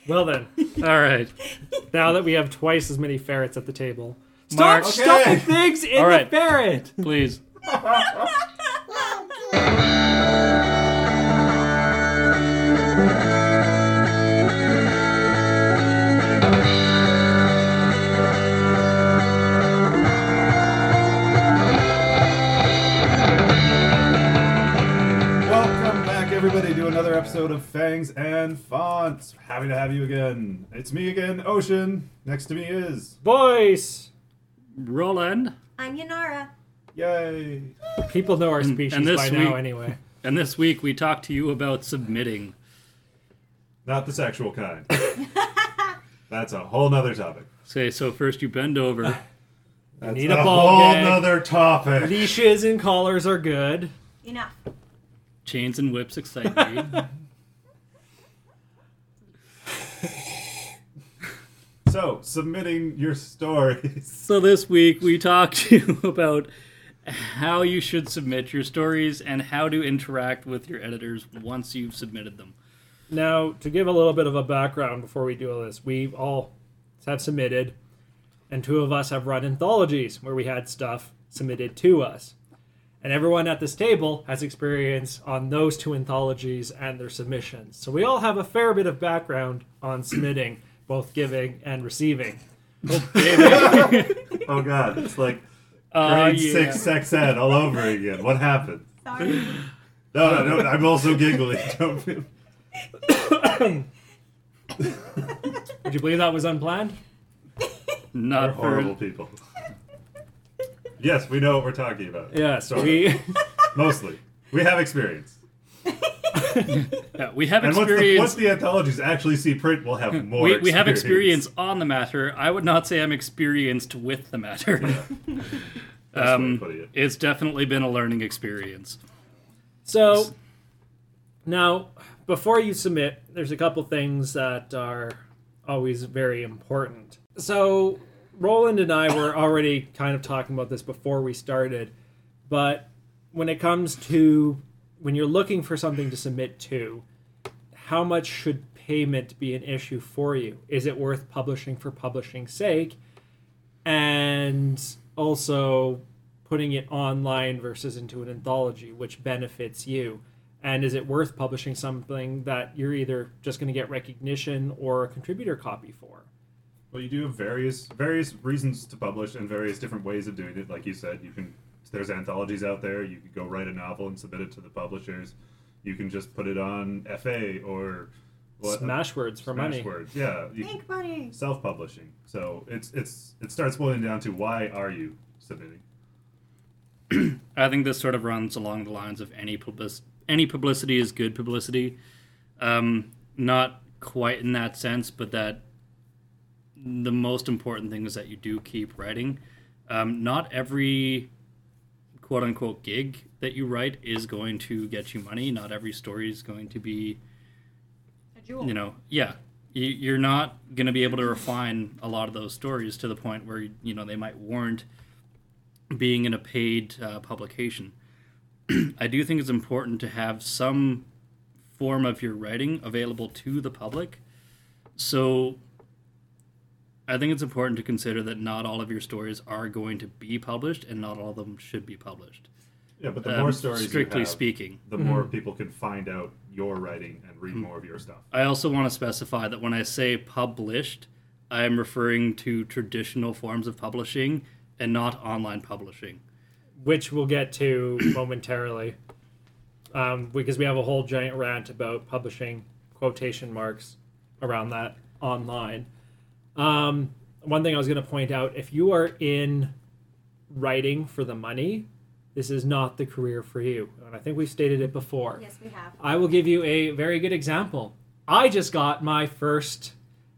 Well then, All right. now that we have twice as many ferrets at the table, Mark. stop stuffing things in All right. the ferret! Please. Welcome back, everybody, to another episode of Fangs and Fonts. Happy to have you again. It's me again, Ocean. Next to me is... Boys! Roland. I'm Yanara. Yay! People know our species and this by now week- anyway. And this week we talked to you about submitting. Not the sexual kind. That's a whole nother topic. So first you bend over. That's Need a a ball whole gag. nother topic. Leashes and collars are good. Enough. Chains and whips excite me. So, submitting your stories. So this week we talked to you about how you should submit your stories and how to interact with your editors once you've submitted them. Now, to give a little bit of a background before we do all this, we all have submitted, and two of us have run anthologies where we had stuff submitted to us. And everyone at this table has experience on those two anthologies and their submissions. So we all have a fair bit of background on submitting, both giving and receiving. Oh god, it's like grade yeah. 6 sex ed all over again. What happened? Sorry. No, I'm also giggling. Don't feel... Would you believe that was unplanned? We're Not horrible for people. Yes, we know what we're talking about. Yes, Sort of. we... Mostly. We have experience. yeah, we have And experience. once the anthologies actually see print, we'll have more we have experience on the matter. I would not say I'm experienced with the matter. That's the way of putting it. It's definitely been a learning experience. So, now, before you submit, there's a couple things that are always very important. So, Roland and I were already kind of talking about this before we started, but when it comes to when you're looking for something to submit to, how much should payment be an issue for you? Is it worth publishing for publishing's sake? And also putting it online versus into an anthology, which benefits you? And is it worth publishing something that you're either just going to get recognition or a contributor copy for? Well, you do have various reasons to publish and various different ways of doing it. Like you said, there's anthologies out there. You could go write a novel and submit it to the publishers. You can just put it on FA or Smashwords for money. Smashwords, yeah. Make money. Self-publishing. So it starts boiling down to, why are you submitting? I think this sort of runs along the lines of any publicity is good publicity. Not quite in that sense, but that the most important thing is that you do keep writing. Not every quote-unquote gig that you write is going to get you money. Not every story is going to be, A jewel. you're not going to be able to refine a lot of those stories to the point where, they might warrant being in a paid publication. I do think it's important to have some form of your writing available to the public. So I think it's important to consider that not all of your stories are going to be published and not all of them should be published. Yeah, but the more stories strictly you have, speaking. the more people can find out your writing and read more of your stuff. I also want to specify that when I say published, I am referring to traditional forms of publishing and not online publishing. Which we'll get to momentarily, because we have a whole giant rant about publishing quotation marks around that online. One thing I was going to point out, if you are in writing for the money, this is not the career for you. And I think we've stated it before. Yes, we have. I will give you a very good example. I just got my first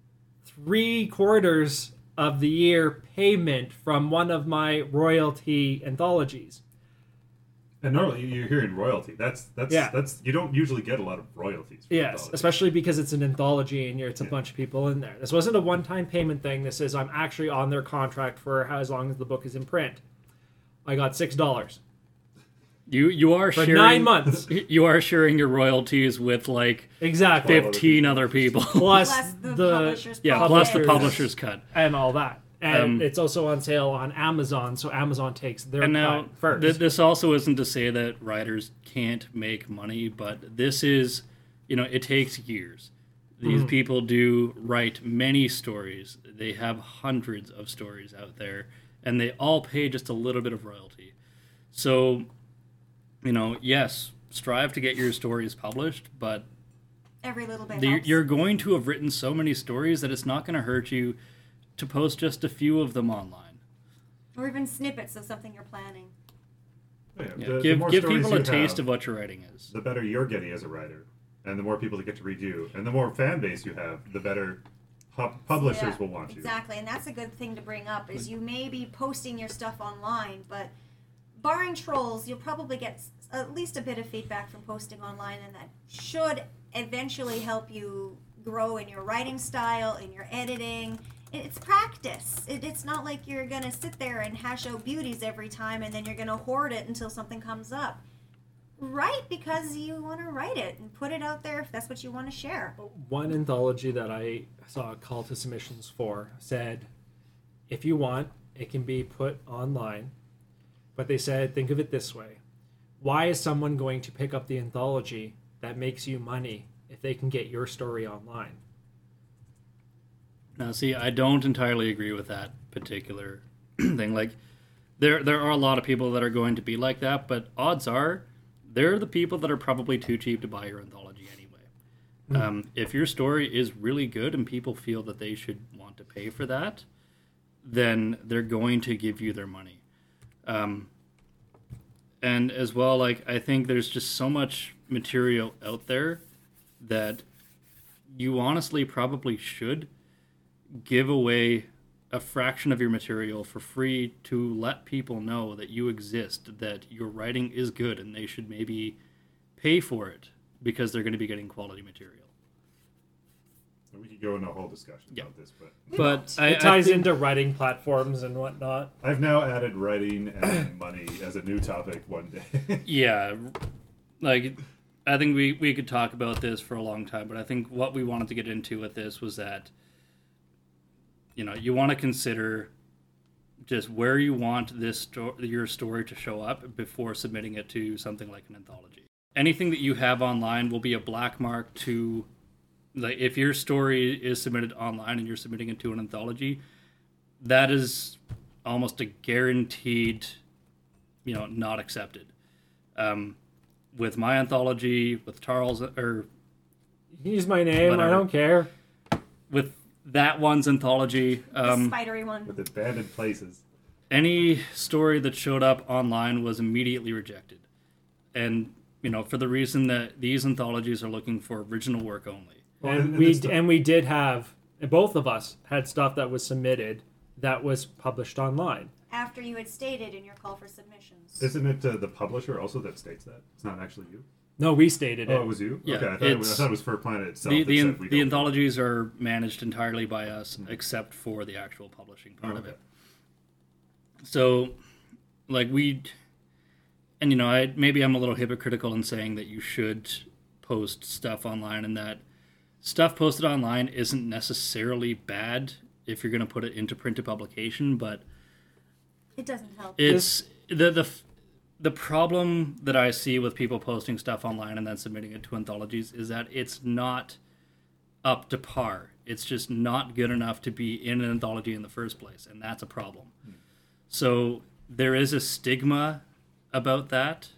3/4 of the year payment from one of my royalty anthologies. And normally you're hearing royalty. That's you don't usually get a lot of royalties. For Yes, anthologies. especially because it's an anthology and it's a bunch of people in there. This wasn't a one-time payment thing. This is I'm actually on their contract for as long as the book is in print. I got $6. You are for sharing 9 months. You are sharing your royalties with like Exactly. 15 other people. Plus Plus the the publisher's Yeah, profit. plus the publisher's cut. and all that. And Um, it's also on sale on Amazon, so Amazon takes their And now, cut first. this also isn't to say that writers can't make money, but this is, it takes years. These people do write many stories. They have hundreds of stories out there, and they all pay just a little bit of royalty. So, yes, strive to get your stories published, but Every little bit helps. you're going to have written so many stories that it's not going to hurt you to post just a few of them online. Or even snippets of something you're planning. Yeah, Yeah, the give more give stories people a you taste have, of what your writing is. the better you're getting as a writer, and the more people that get to read you, and the more fan base you have, the better publishers Yeah, will want you. Exactly, and that's a good thing to bring up, is you may be posting your stuff online, but barring trolls, you'll probably get at least a bit of feedback from posting online, and that should eventually help you grow in your writing style, in your editing. It's practice. It's not like you're going to sit there and hash out beauties every time and then you're going to hoard it until something comes up. Write because you want to write it and put it out there if that's what you want to share. One anthology that I saw a call to submissions for said, if you want, it can be put online. But they said, think of it this way. Why is someone going to pick up the anthology that makes you money if they can get your story online? Now, see, I don't entirely agree with that particular thing. Like, there are a lot of people that are going to be like that, but odds are they're the people that are probably too cheap to buy your anthology anyway. If your story is really good and people feel that they should want to pay for that, then they're going to give you their money. And as well, like, I think there's just so much material out there that you honestly probably should give away a fraction of your material for free to let people know that you exist, that your writing is good, and they should maybe pay for it because they're going to be getting quality material. We could go into a whole discussion about this, but But It ties into writing platforms and whatnot. I've now added writing and money as a new topic one day. yeah, like, I think we could talk about this for a long time, but I think what we wanted to get into with this was that you want to consider just where you want your story to show up before submitting it to something like an anthology. Anything that you have online will be a black mark to, like, if your story is submitted online and you're submitting it to an anthology, that is almost a guaranteed, not accepted. With my anthology, with Charles, or You can use my name, Whatever. I don't care. with that one's anthology, The spidery one. With abandoned places. any story that showed up online was immediately rejected. And, for the reason that these anthologies are looking for original work only. Well, And and we did have, both of us had stuff that was submitted that was published online. After you had stated in your call for submissions. Isn't it the publisher also that states that? It's not actually you? No, we stated it. Oh, it was you? Yeah, Okay, I thought it was for Planet itself. The, that said we the don't- anthologies are managed entirely by us, except for the actual publishing part of okay. it. So, like, maybe I'm a little hypocritical in saying that you should post stuff online, and that stuff posted online isn't necessarily bad if you're going to put it into printed publication, but It doesn't help. it's the problem that I see with people posting stuff online and then submitting it to anthologies is that it's not up to par. It's just not good enough to be in an anthology in the first place, and that's a problem. So there is a stigma about that,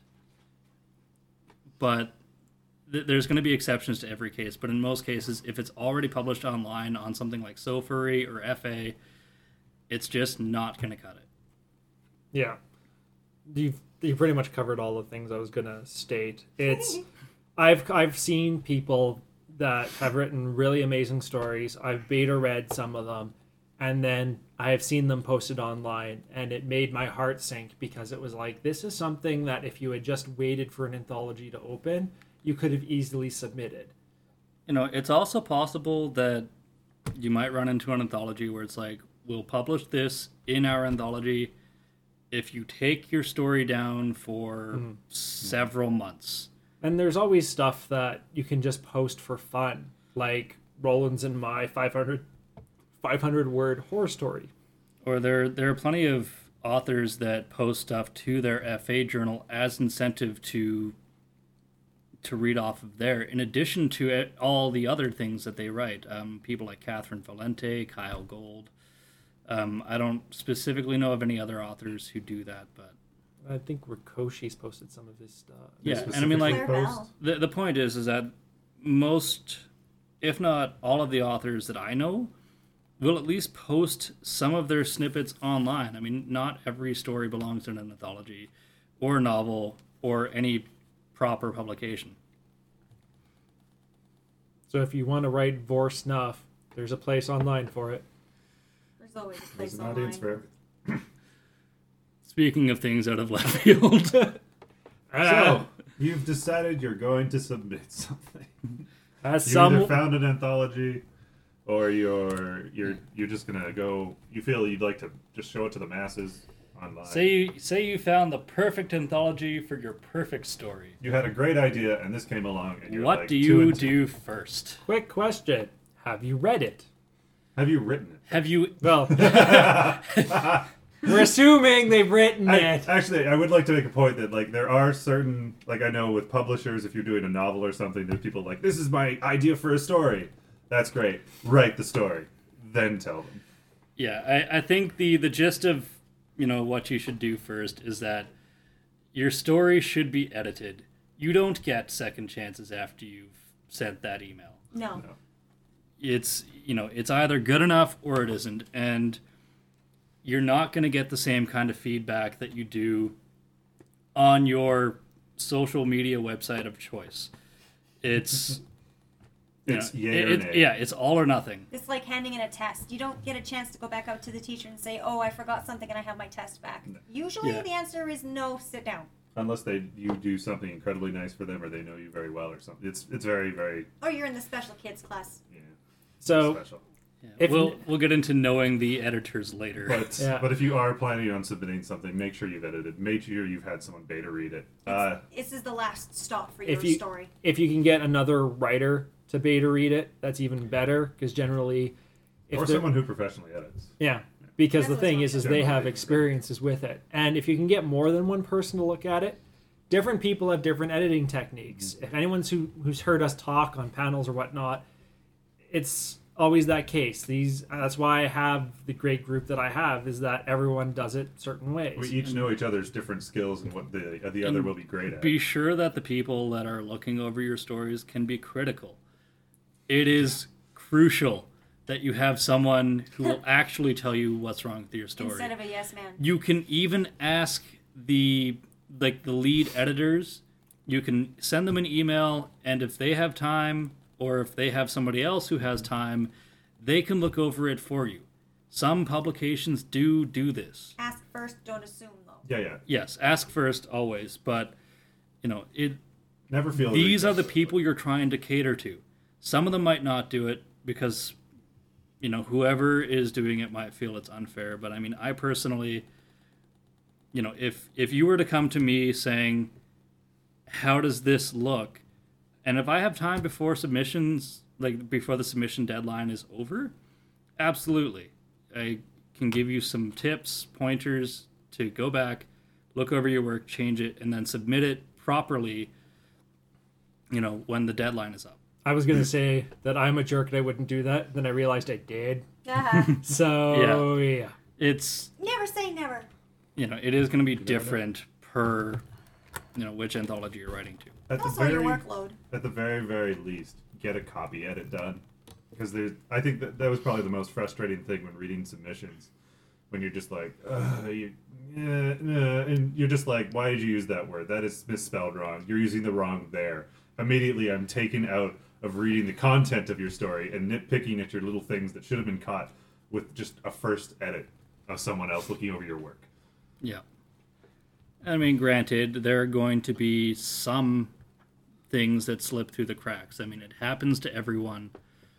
but there's going to be exceptions to every case. But in most cases, if it's already published online on something like SoFurry or FA, it's just not going to cut it. Yeah. You pretty much covered all the things I was gonna state. It's I've seen people that have written really amazing stories. I've beta read some of them, and then I have seen them posted online, and it made my heart sink because it was like, this is something that if you had just waited for an anthology to open, you could have easily submitted. It's also possible that you might run into an anthology where it's like, we'll publish this in our anthology, if you take your story down for several months. And there's always stuff that you can just post for fun, like Roland's and my 500 word horror story. Or there are plenty of authors that post stuff to their FA journal as incentive to read off of there, in addition to all the other things that they write. People like Catherine Valente, Kyle Gold. I don't specifically know of any other authors who do that, but I think Rikoshi's posted some of his stuff. yeah. And I mean, like, Claire Bell. the point is that most, if not all of the authors that I know, will at least post some of their snippets online. I mean, not every story belongs in an anthology or a novel or any proper publication. So if you want to write Vor Snuff, there's a place online for it. There's always a There's place an online. audience for everything. Speaking of things out of left field, So, you've decided you're going to submit something. As You either some found an anthology, or you're just gonna go. You feel you'd like to just show it to the masses online. say you found the perfect anthology for your perfect story. You had a great idea, and this came along, and you're What like, do two you and two. do first? quick question: have you read it? Have you written it? Have you? Well, we're assuming they've written it. Actually, I would like to make a point that like there are certain, like, I know with publishers, if you're doing a novel or something, there's people like, this is my idea for a story. That's great. Write the story, then tell them. Yeah, I think the gist of what you should do first is that your story should be edited. You don't get second chances after you've sent that email. No. It's it's either good enough or it isn't, and you're not going to get the same kind of feedback that you do on your social media website of choice. It's It's yay or nay. yeah, it's all or nothing. It's like handing in a test. You don't get a chance to go back out to the teacher and say, "Oh, I forgot something and I have my test back." Usually Yeah. the answer is no, sit down. Unless you do something incredibly nice for them, or they know you very well, or something. It's very, very Or you're in the special kids class. So special. Yeah. If- We'll get into knowing the editors later. But Yeah. but if you are planning on submitting something, make sure you've edited. Make sure you've had someone beta read it. This is the last stop for your if you story. if you can get another writer to beta read it, that's even better, because generally, Or they're- someone who professionally edits. yeah, because the That's thing what's is wrong. they have Generally. experiences with it, and if you can get more than one person to look at it, different people have different editing techniques. If anyone's who's heard us talk on panels or whatnot, it's always that case. That's why I have the great group that I have, is that everyone does it certain ways. We each know each other's different skills and what the other will be great at. Be sure that the people that are looking over your stories can be critical. It is crucial that you have someone who will actually tell you what's wrong with your story. Instead of a yes man. You can even ask the lead editors. You can send them an email, and if they have time, or if they have somebody else who has time, they can look over it for you. Some publications do this. Ask first, don't assume though. Yeah. Yes, ask first always, but Never feel these are the ridiculous. people you're trying to cater to. Some of them might not do it because whoever is doing it might feel it's unfair, but I mean, I personally, if you were to come to me saying, how does this look? And if I have time before submissions, like before the submission deadline is over, absolutely. I can give you some tips, pointers to go back, look over your work, change it, and then submit it properly, when the deadline is up. I was gonna say that I'm a jerk and I wouldn't do that. Then I realized I did. Uh-huh. So yeah. It's, Never say never. it is going to be different per, which anthology you're writing to. Also your workload. At the very, very least, get a copy edit done. Because I think that was probably the most frustrating thing when reading submissions. When you're just like, and you're just like, why did you use that word? That is misspelled wrong. You're using the wrong there. Immediately, I'm taken out of reading the content of your story and nitpicking at your little things that should have been caught with just a first edit of someone else looking over your work. Yeah. I mean, granted, there are going to be some things that slip through the cracks. I mean, it happens to everyone.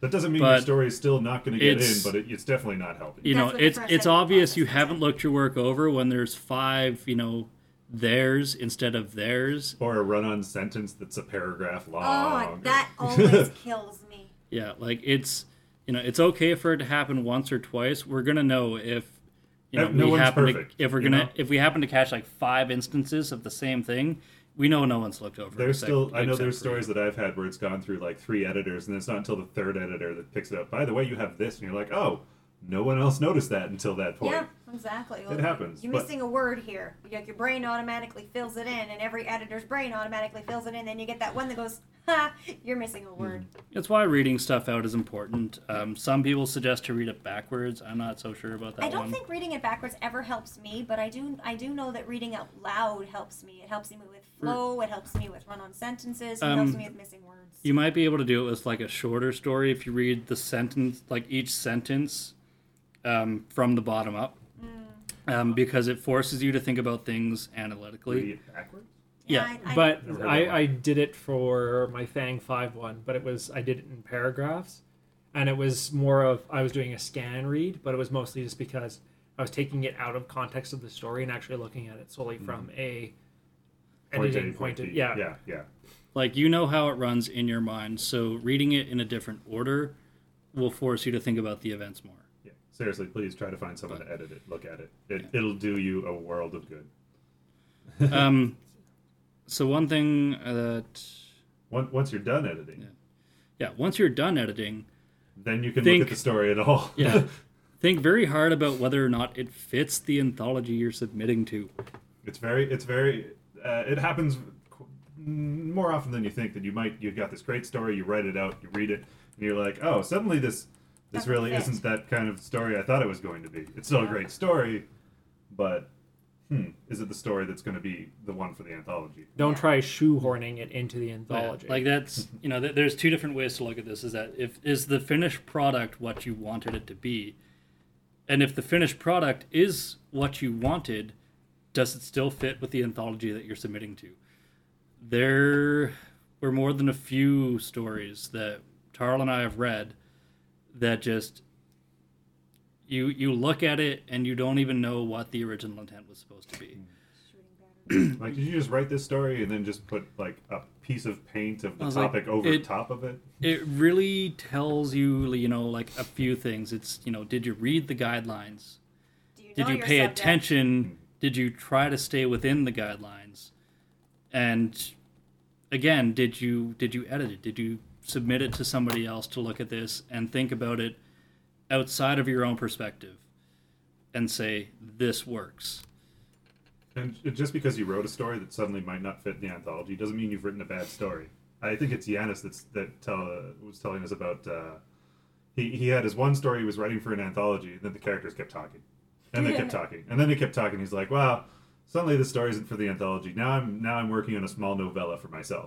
That doesn't mean your But story is still not going to get in, it's- but it's definitely not helping. You know, That's what the it's first it's segment obvious process you was haven't like. looked your work over when there's 5, theirs instead of theirs. Or a run-on sentence that's a paragraph long. Oh, or- that always kills me. Yeah, like it's it's okay for it to happen once or twice. We're gonna know if No we one's happen perfect, to if we're you gonna know? if we happen to catch like 5 instances of the same thing. We know no one's looked over. There's still, I know except there's for you. stories that I've had where it's gone through like 3 editors, and it's not until the 3rd editor that picks it up. By the way, you have this, and you're like, oh, no one else noticed that until that point. Yeah, exactly. It happens, You're but- missing a word here. Like your brain automatically fills it in, and every editor's brain automatically fills it in. Then you get that one that goes, "Ha! You're missing a word." It's why reading stuff out is important. Some people suggest to read it backwards. I'm not so sure about that I don't one. think reading it backwards ever helps me, but I do know that reading out loud helps me. It helps me with flow. It helps me with run-on sentences. It helps me with missing words. You might be able to do it with like a shorter story if you read the sentence, like each sentence, from the bottom up, because it forces you to think about things analytically. Read it backwards? Yeah, But Never heard that one. I did it for my Fang 5 one, but I did it in paragraphs, and it was more of I was doing a scan read, but it was mostly just because I was taking it out of context of the story and actually looking at it solely from a editing point of B. yeah. Yeah. like you know how it runs in your mind, so reading it in a different order will force you to think about the events more. Yeah. Seriously, please try to find someone to edit it. Look at it. It'll do you a world of good. So one thing that Once you're done editing, once you're done editing, then you can Think- look at the story at all. yeah, think very hard about whether or not it fits the anthology you're submitting to. It's very. It happens more often than you think. That you've got this great story, you write it out, you read it, and you're like, oh, suddenly this Doesn't really fit. isn't that kind of story I thought it was going to be. It's still a great story, but is it the story that's going to be the one for the anthology? Don't Yeah. try shoehorning it into the anthology. Like that's there's 2 different ways to look at this. Is that is the finished product what you wanted it to be, and if the finished product is what you wanted, does it still fit with the anthology that you're submitting to? There were more than a few stories that Tarl and I have read that just you look at it and you don't even know what the original intent was supposed to be. Like, did you just write this story and then just put like a piece of paint of I the was like, topic over it- top of it? It really tells you, like a few things. It's, did you read the guidelines? Do you Did know you your pay subject? attention? Did you try to stay within the guidelines? And again, did you edit it? Did you submit it to somebody else to look at this and think about it outside of your own perspective and say, this works? And just because you wrote a story that suddenly might not fit in the anthology doesn't mean you've written a bad story. I think it's Yanis was telling us about. He had his one story he was writing for an anthology, and then the characters kept talking, and they kept talking, and then they kept talking. He's like, "Wow, suddenly this story isn't for the anthology. Now I'm working on a small novella for myself."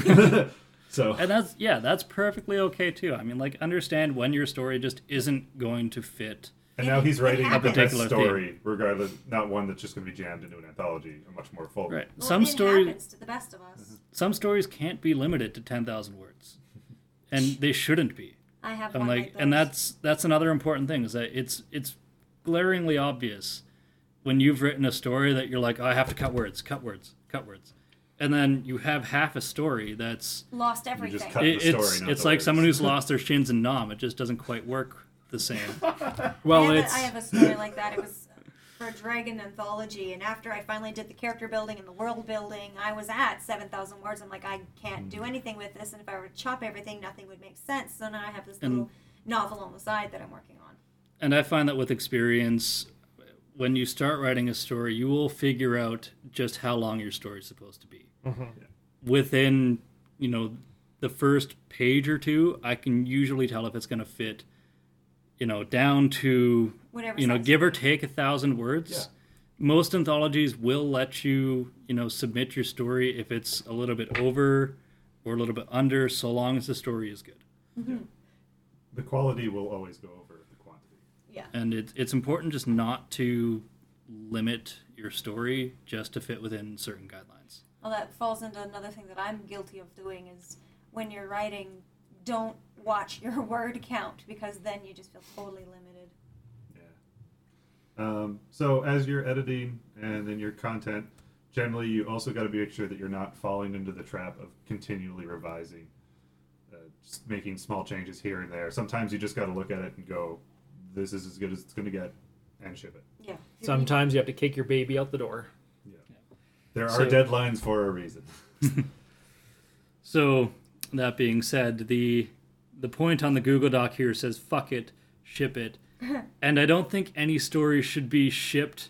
So And that's perfectly okay too. I mean, like, understand when your story just isn't going to fit. and now he's writing the best particular story, regardless, not one that's just going to be jammed into an anthology, a much more full. Right. Well, Some it stories happens to the best of us. some stories can't be limited to 10,000 words. And they shouldn't be. I have I'm one like, like those. and that's another important thing, is that it's glaringly obvious when you've written a story that you're like, oh, I have to cut words. And then you have half a story that's lost everything. cut- the story, it's not it's the like words. someone who's lost their shins in Nom. It just doesn't quite work the same. well, I it's have a story like that. It was for a Dragon anthology, and after I finally did the character building and the world building, I was at 7,000 words. I'm like, I can't do anything with this, and if I were to chop everything, nothing would make sense. So now I have this little novel on the side that I'm working on. And I find that with experience, when you start writing a story, you will figure out just how long your story is supposed to be. Within, the first page or two, I can usually tell if it's going to fit, down to, Whatever. give or take 1,000 words. Yeah. Most anthologies will let you, submit your story if it's a little bit over or a little bit under, so long as the story is good. The quality will always go over the quantity. Yeah. And it's important just not to limit your story just to fit within certain guidelines. Well, that falls into another thing that I'm guilty of doing is when you're writing, don't watch your word count, because then you just feel totally limited. Yeah. So as you're editing and then your content, generally you also got to make sure that you're not falling into the trap of continually revising, just making small changes here and there. Sometimes you just got to look at it and go, this is as good as it's going to get, and ship it. Yeah. Sometimes you have to kick your baby out the door. Yeah. There So- are deadlines for a reason. So that being said, the point on the Google Doc here says fuck it, ship it, and I don't think any story should be shipped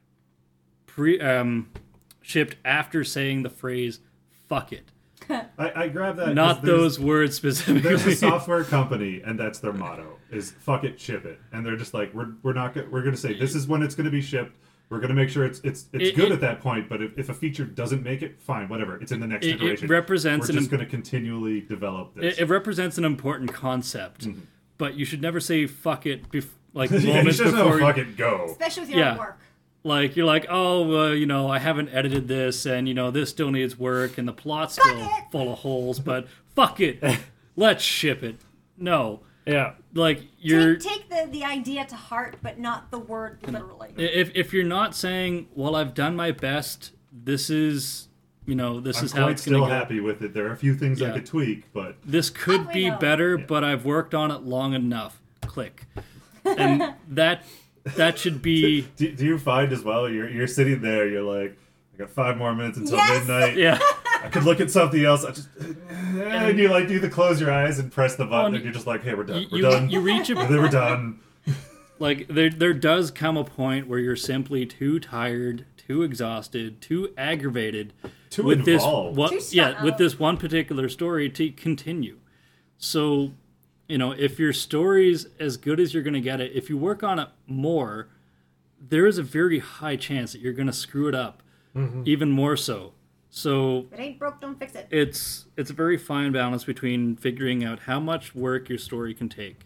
shipped after saying the phrase fuck it. I grabbed that. 'cause Not those words There's a specifically. software company, and that's their motto: is "fuck it, ship it." And they're just like, we're going to say this is when it's going to be shipped. We're going to make sure it's good at that point. But if a feature doesn't make it, fine, whatever. It's in the next iteration. It represents We're just going to continually develop this. It represents an important concept, but you should never say fuck it like Yeah, you moments just before. know, fuck it, go. Especially with your Yeah. own work. Like you're like, oh, I haven't edited this, and this still needs work, and the plot's still it! full of holes. But fuck it, let's ship it. No, Yeah. like you're Take the idea to heart, but not the word literally. if you're not saying, well, I've done my best. This is this I'm is how quite it's still going to go. happy with it. There are a few things I Yeah. could tweak, but This could How do we be know? better, but I've worked on it long enough. Click, and that should be do you find as well? You're sitting there. You're like, I got 5 more minutes until Yes! midnight. yeah. I could look at something else. I just and you like do the close your eyes and press the button, and and you're just like, hey, we're done. We're You, done. you reach a We're done. like there does come a point where you're simply too tired, too exhausted, too aggravated Too with involved. this Too strung with out. this one particular story to continue. So, if your story's as good as you're going to get it, if you work on it more, there is a very high chance that you're going to screw it up even more so. So, If it ain't broke, don't fix it. it's a very fine balance between figuring out how much work your story can take.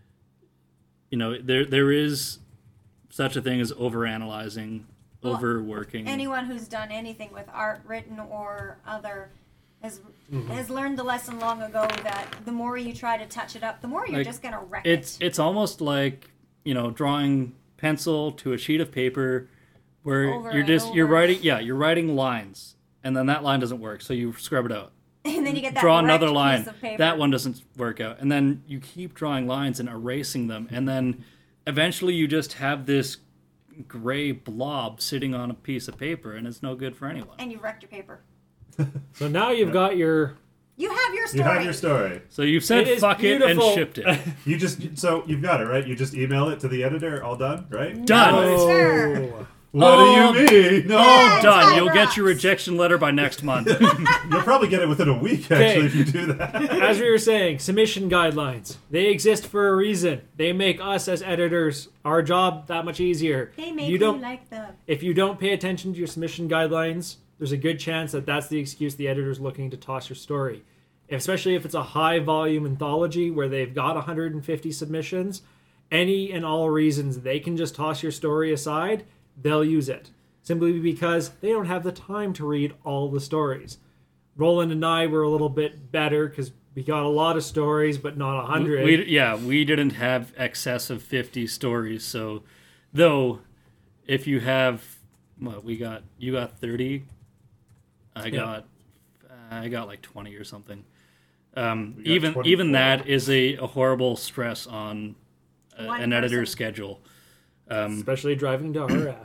There is such a thing as overanalyzing, Well, overworking. Anyone who's done anything with art, written or other, has learned the lesson long ago that the more you try to touch it up, the more you're Like, just gonna wreck It's almost like drawing pencil to a sheet of paper, where Over you're and just you're over. writing lines, and then that line doesn't work, so you scrub it out. and then you get that Draw wrecked another piece line. of paper. That one doesn't work out, and then you keep drawing lines and erasing them, and then eventually you just have this gray blob sitting on a piece of paper, and it's no good for anyone. and you wrecked your paper. So now you've got your. You have your You story. have your story. So you've said It is fuck it and beautiful. shipped it. So you've got it, right? You just email it to the editor. All done, right? Done. No, sir. Oh. What Oh, do you mean? No, Yeah. Done. Time You'll get your rocks. rejection letter by next month. you'll probably get it within a week actually if you do that. As we were saying, submission guidelines. They exist for a reason. They make us as editors our job that much easier. They make you you don't like them. If you don't pay attention to your submission guidelines, there's a good chance that that's the excuse the editor's looking to toss your story. Especially if it's a high volume anthology where they've got 150 submissions, any and all reasons they can just toss your story aside, they'll use it. Simply because they don't have the time to read all the stories. Roland and I were a little bit better because we got a lot of stories, but not 100. We didn't have excess of 50 stories. So, though, if you have, you got 30. I got like 20 or something. Even 24. that is a horrible stress on One an editor's person. schedule. Especially driving to RF.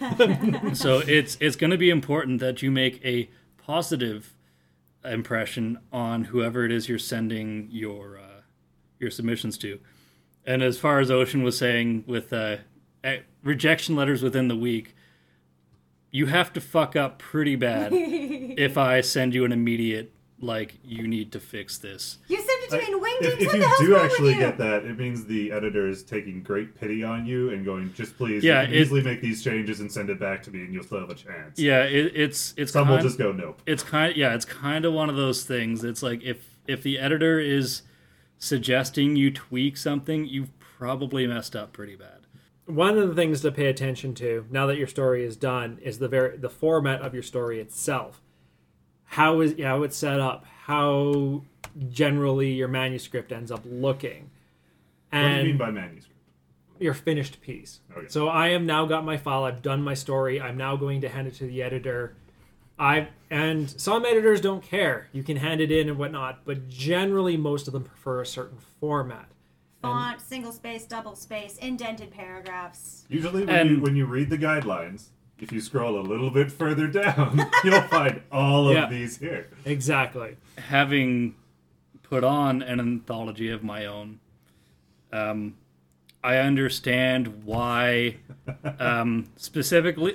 So it's going to be important that you make a positive impression on whoever it is you're sending your submissions to. And as far as Ocean was saying, with rejection letters within the week, you have to fuck up pretty bad if I send you an immediate, you need to fix this. You sent it to me in wingdings. If What the you hell's do wrong actually with you? get that, it means the editor is taking great pity on you and going, just please, Yeah, you can easily make these changes and send it back to me and you'll still have a chance. Yeah, it's Some will kind- just go, nope. it's kind of one of those things. It's like if the editor is suggesting you tweak something, you've probably messed up pretty bad. One of the things to pay attention to now that your story is done is the format of your story itself. how it's set up, how generally your manuscript ends up looking. What do you mean by manuscript? Your finished piece. Okay. So I have now got my file. I've done my story. I'm now going to hand it to the editor. And some editors don't care. You can hand it in and whatnot, but generally most of them prefer a certain format. Font, single space, double space, indented paragraphs. Usually when you read the guidelines, if you scroll a little bit further down, you'll find all of these here. Exactly. Having put on an anthology of my own, I understand why, specifically,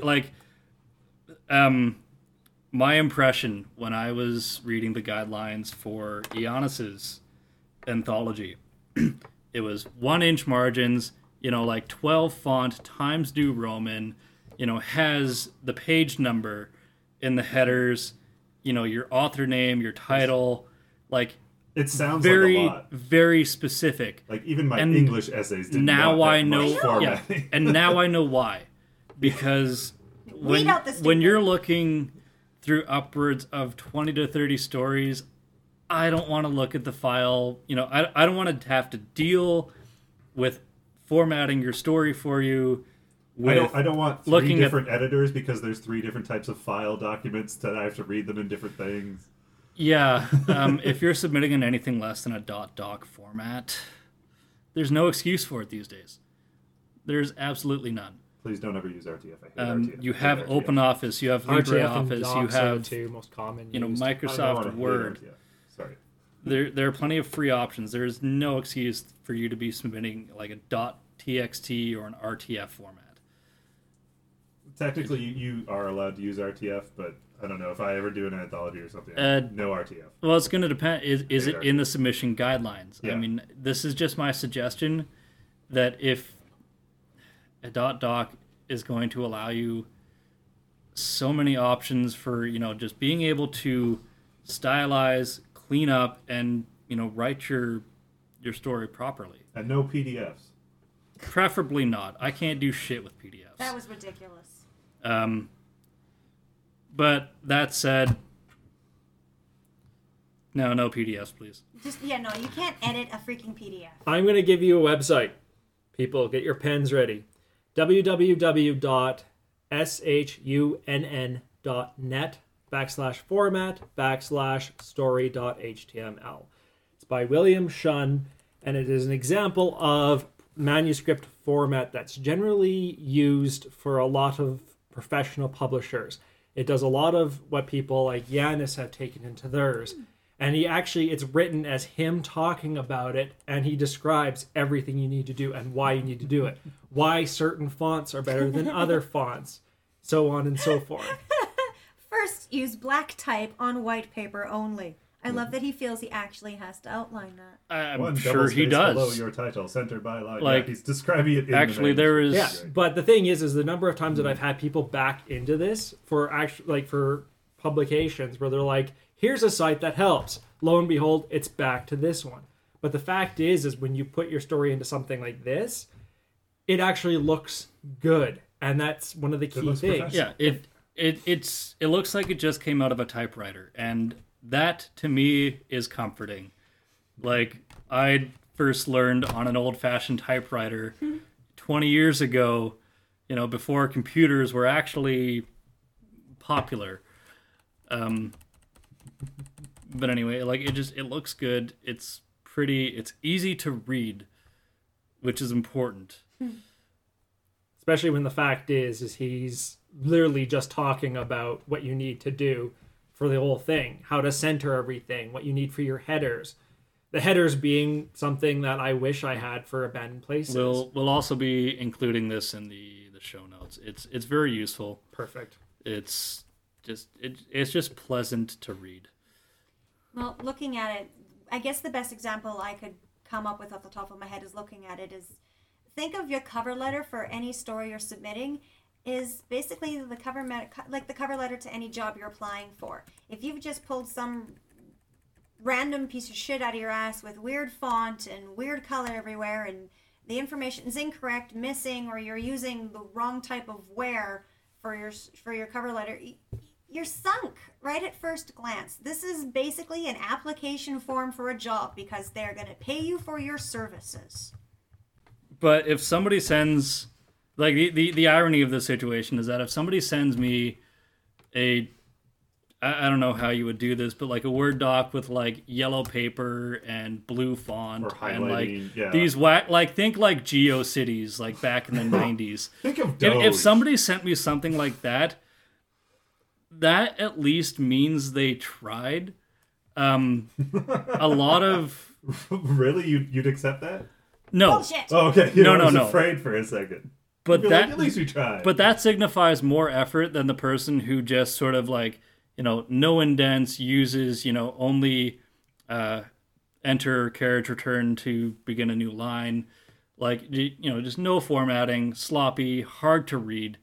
my impression when I was reading the guidelines for Ionis's anthology, it was 1-inch margins, 12 font, Times New Roman, has the page number in the headers, your author name, your title, It sounds very, like a lot. very specific. Like even my And English essays didn't now want that I know, much formatting. and now I know why, because Weed out the when stupid. you're looking through upwards of 20 to 30 stories, I don't want to look at the file. I don't want to have to deal with formatting your story for you. I don't want three looking different editors because there's 3 different types of file documents that I have to read them in different things. Yeah, if you're submitting in anything less than a .doc format, there's no excuse for it these days. There's absolutely none. Please don't ever use RTF. I hate RTF. You have RTF. OpenOffice, you have RTF and LibreOffice, you Docs are the have two most common. you know used. I don't Microsoft wanna hate Word. RTF. Sorry. There are plenty of free options. There's no excuse for you to be submitting like a .txt or an RTF format. Technically, you are allowed to use RTF, but I don't know if I ever do an anthology or something. No RTF. Well, it's going to depend. Is it in the submission guidelines? Yeah. I mean, this is just my suggestion that if a .doc is going to allow you so many options for, just being able to stylize, clean up, and, write your story properly. And no PDFs. Preferably not. I can't do shit with PDFs. That was ridiculous. But that said, no PDFs, please. No, you can't edit a freaking PDF. I'm going to give you a website. People, get your pens ready. www.shunnet.net/format/story.html. It's by William Shun, and it is an example of manuscript format that's generally used for a lot of professional publishers. It does a lot of what people like Yanis have taken into theirs. And it's written as him talking about it, and he describes everything you need to do and why you need to do it. Why certain fonts are better than other fonts, so on and so forth. First, use black type on white paper only. I love that he feels he actually has to outline that. I'm One sure double he space does. below your title, centered by line. Like, he's describing it in actually, the there is- Yeah, manuscript. but the thing is the number of times that I've had people back into this for for publications where they're like, here's a site that helps. Lo and behold, it's back to this one. But the fact is when you put your story into something like this, it actually looks good, and that's one of the key looks things. professional. Yeah, it looks like it just came out of a typewriter, and that to me is comforting. Like, I first learned on an old-fashioned typewriter 20 years ago, before computers were actually popular. But anyway, it looks good. It's pretty. It's easy to read, which is important. Especially when the fact is he's literally just talking about what you need to do for the whole thing, how to center everything, what you need for your headers. The headers being something that I wish I had for abandoned places. We'll also be including this in the show notes. It's very useful. Perfect. It's just pleasant to read. Well, looking at it, I guess the best example I could come up with off the top of my head is looking at it is, think of your cover letter for any story you're submitting is basically the cover letter to any job you're applying for. If you've just pulled some random piece of shit out of your ass with weird font and weird color everywhere and the information is incorrect, missing, or you're using the wrong type of wear for your cover letter, you're sunk right at first glance. This is basically an application form for a job because they're going to pay you for your services. But if somebody sends, like, the irony of this situation is that if somebody sends me I don't know how you would do this, but like a Word doc with like yellow paper and blue font Or and like highlighting, these think like GeoCities like back in the 90s. Think of Doge. If somebody sent me something like that at least means they tried. A lot of Really? You'd accept that? no, Bullshit. Oh, okay. No, I was no. afraid for a second. but You'd be that like, at least we tried. But that signifies more effort than the person who just sort of like, no indents, uses, only enter carriage return to begin a new line. Like, just no formatting, sloppy, hard to read.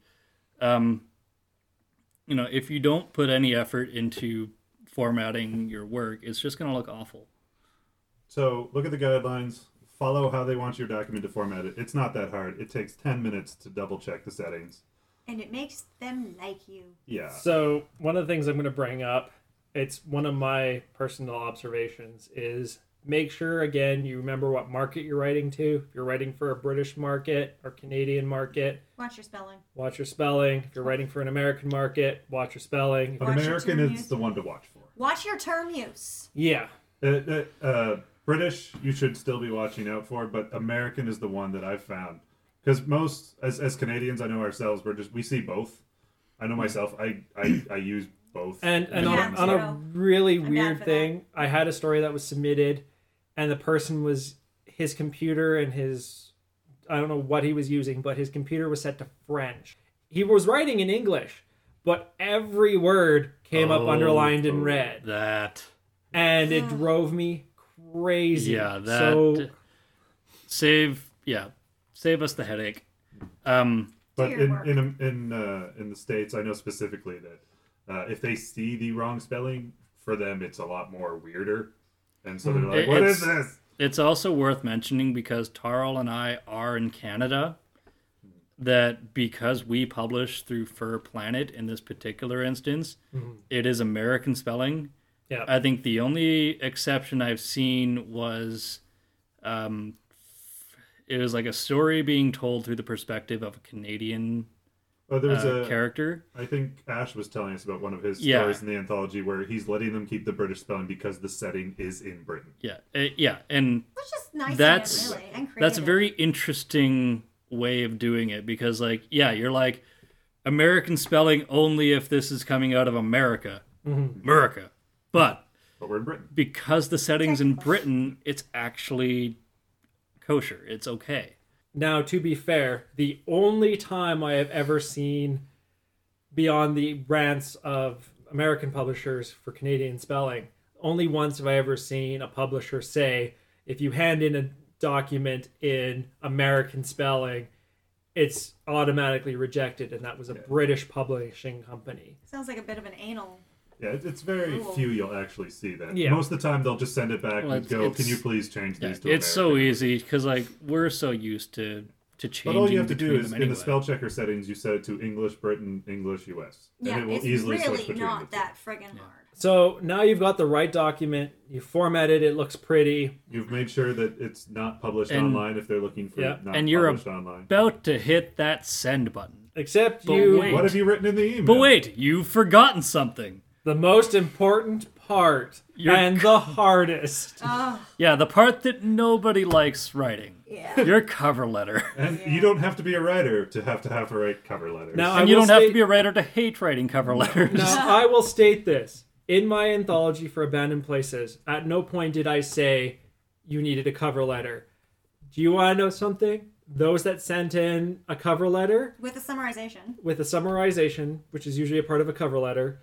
If you don't put any effort into formatting your work, it's just going to look awful. So look at the guidelines. Follow how they want your document to format it. It's not that hard. It takes 10 minutes to double check the settings. And it makes them like you. Yeah. So one of the things I'm going to bring up, it's one of my personal observations, is make sure, again, you remember what market you're writing to. If you're writing for a British market or Canadian market, Watch your spelling. watch your spelling. If you're writing for an American market, watch your spelling. But Watch your American term is use. the one to watch for. Watch your term use. Yeah. British, you should still be watching out for, but American is the one that I've found. Because most, as Canadians, I know ourselves, we see both. I know myself, I use both. And Yeah, on a really I'm bad weird for thing, I had a story that was submitted, and the person was, his computer and his, I don't know what he was using, but his computer was set to French. He was writing in English, but every word came up underlined in red. That. And it drove me crazy. Yeah, that. So, Save us the headache. But your work. in the States, I know specifically that if they see the wrong spelling, for them it's a lot more weirder. And so they're like, what is this? It's also worth mentioning, because Tarl and I are in Canada, that because we publish through Fur Planet in this particular instance, it is American spelling. yeah. I think the only exception I've seen was it was like a story being told through the perspective of a Canadian Oh, there was a character. I think Ash was telling us about one of his Yeah. stories in the anthology where he's letting them keep the British spelling because the setting is in Britain. Yeah, and Which is nice that's of him, really, and creative. that's a very interesting way of doing it, because like, yeah, you're like, American spelling only if this is coming out of America. America. But But we're in Britain. because the setting's in Britain, it's actually kosher. It's okay. Now, to be fair, the only time I have ever seen, beyond the rants of American publishers for Canadian spelling, only once have I ever seen a publisher say, if you hand in a document in American spelling, it's automatically rejected, and that was a British publishing company. Sounds like a bit of an anal. Yeah, it's very Cool. few you'll actually see that. Yeah. Most of the time they'll just send it back Well, and go, it's- can you please change Yeah, these to it's so American?" easy, because like, we're so used to changing. But all you have to do between is, them in anyway. the spell checker settings, you set it to English Britain, English US. Yeah, and it will it's easily switch really between the not two. that friggin' hard. So now you've got the right document, you format it, it looks pretty. You've made sure that it's not published And- online if they're looking for Yeah. not And you're published online. about to hit that send button. Except But you, wait. What have you written in the email? But wait, you've forgotten something. the most important part You're- and the hardest. Oh, Yeah, the part that nobody likes writing. yeah. Your cover letter. And you don't have to be a writer to have to write cover letters. Now, And you don't have to be a writer to hate writing cover letters. Now, I will state this. In my anthology for Abandoned Places, at no point did I say you needed a cover letter. Do you want to know something? Those that sent in a cover letter With a summarization. with a summarization, which is usually a part of a cover letter,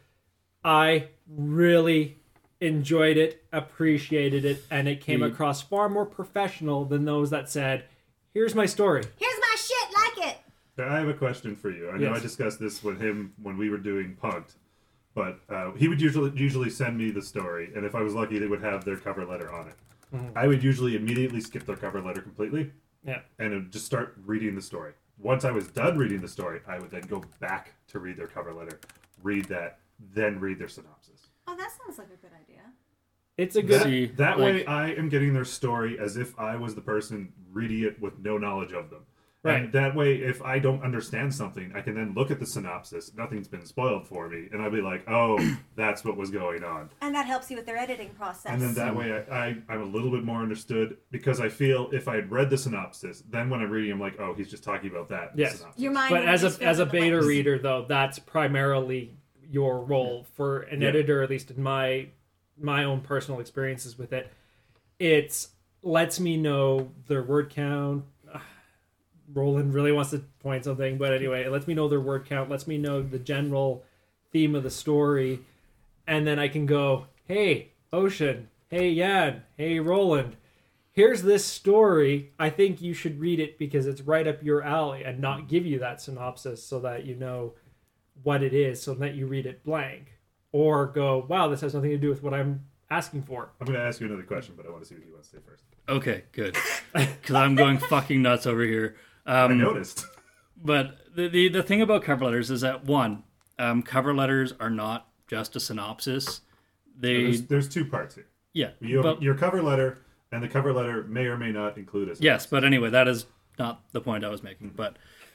I really enjoyed it, appreciated it, and it came across far more professional than those that said, here's my story. Here's my shit, like it. I have a question for you. I know Yes. I discussed this with him when we were doing Pugged, but he would usually send me the story, and if I was lucky, they would have their cover letter on it. I would usually immediately skip their cover letter completely Yeah. and just start reading the story. Once I was done reading the story, I would then go back to read their cover letter, read that, then read their synopsis. Oh, that sounds like a good idea. It's a good. See, That like- way, I am getting their story as if I was the person reading it with no knowledge of them. Right. And that way, if I don't understand something, I can then look at the synopsis. Nothing's been spoiled for me, and I'll be like, "Oh, that's what was going on." And that helps you with their editing process. And then that way, I'm a little bit more understood because I feel if I had read the synopsis, then when I'm reading, I'm like, "Oh, he's just talking about that." in the Yes. synopsis. Your mind But would as just a as a fill in the beta blanks. reader, though, that's primarily your role for an Yeah. editor. At least in my own personal experiences with it, it's lets me know their word count. Roland really wants to point something, but anyway, it lets me know their word count. Lets me know the general theme of the story, and then I can go, "Hey, Ocean. Hey, Yan. Hey, Roland. Here's this story. I think you should read it because it's right up your alley," and not give you that synopsis so that you know what it is, so that you read it blank, or go, "Wow, this has nothing to do with what I'm asking for." I'm going to ask you another question, but I want to see what he wants to say first. Okay, good. Because I'm going fucking nuts over here. I noticed. But the thing about cover letters is that, one, cover letters are not just a synopsis. There's two parts here. Yeah. You have but- your cover letter, and the cover letter may or may not include a Yes, but anyway, that is not the point I was making. But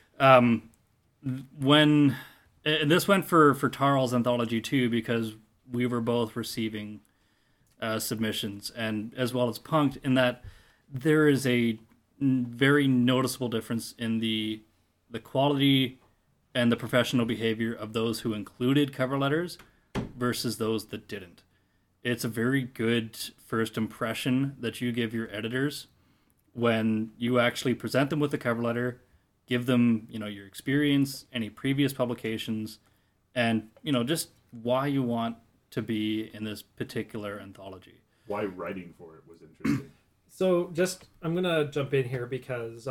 when and this went for Tarl's anthology too, because we were both receiving submissions, and as well as Punked, in that there is a very noticeable difference in the quality and the professional behavior of those who included cover letters versus those that didn't. It's a very good first impression that you give your editors when you actually present them with a cover letter, give them, your experience, any previous publications, and, just why you want to be in this particular anthology. Why writing for it was interesting. So I'm going to jump in here because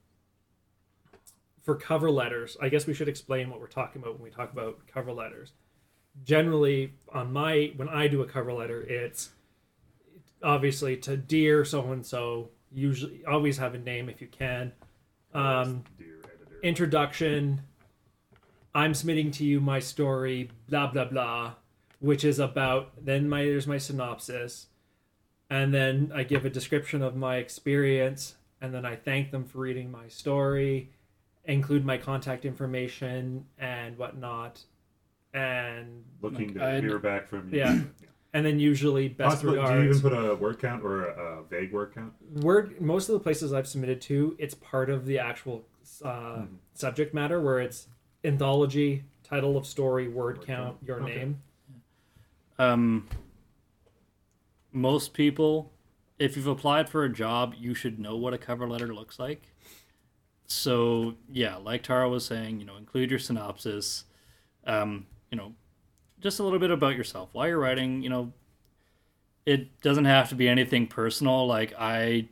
for cover letters, I guess we should explain what we're talking about when we talk about cover letters. Generally, when I do a cover letter, it's obviously to dear so-and-so, usually always have a name if you can. Dear editor. Introduction, I'm submitting to you my story, blah, blah, blah, which is about, there's my synopsis. And then I give a description of my experience, and then I thank them for reading my story, include my contact information and whatnot, and Looking to I'd- hear back from you. Yeah. and then usually best Possibly, do you regards. even put a word count or a vague word count? Most of the places I've submitted to, it's part of the actual subject matter, where it's anthology, title of story, word count, your Okay. name. Most people, if you've applied for a job, you should know what a cover letter looks like. So, yeah, like Tara was saying, include your synopsis, just a little bit about yourself. While you're writing, it doesn't have to be anything personal. Like, I,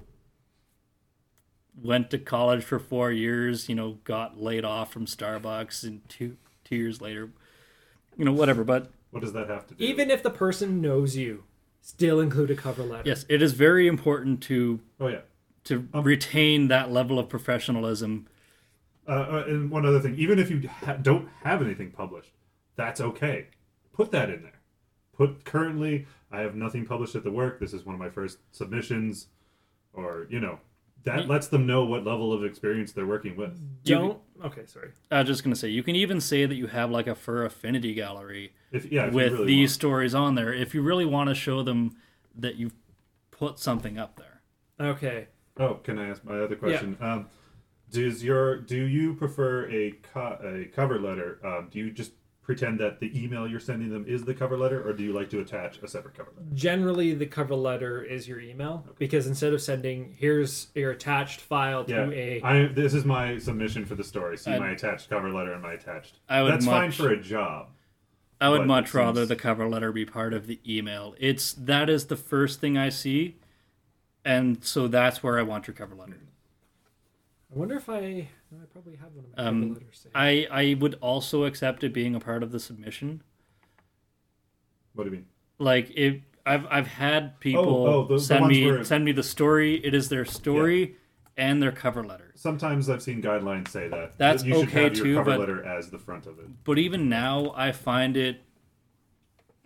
went to college for 4 years, got laid off from Starbucks, and two years later, whatever. But What does that have to do? Even if the person knows you, still include a cover letter. yes, it is very important to Oh yeah. retain that level of professionalism. And one other thing, even if you don't have anything published, that's okay. Put that in there. Currently, I have nothing published at the work. This is one of my first submissions, or that lets them know what level of experience they're working with. Okay, sorry. I was just going to say, you can even say that you have like a fur affinity gallery If you with really these want. stories on there if you really want to show them that you've put something up there. Okay. Oh, can I ask my other question? Do you prefer a cover letter? Do you just pretend that the email you're sending them is the cover letter, or do you like to attach a separate cover letter? Generally, the cover letter is your email, because instead of sending, here's your attached file to This is my submission for the story. See I'd- my attached cover letter and my attached. I would That's fine much- for a job. I would But much it rather seems- the cover letter be part of the email. That is the first thing I see, and so that's where I want your cover letter. I wonder if I probably have one of my Um, cover letters saved. I would also accept it being a part of the submission. What do you mean? Like I've had people the send ones me where- send me the story. It is their story and their cover letter. Sometimes I've seen guidelines say that That's you should okay have your too, cover but- letter as the front of it. But even now, I find it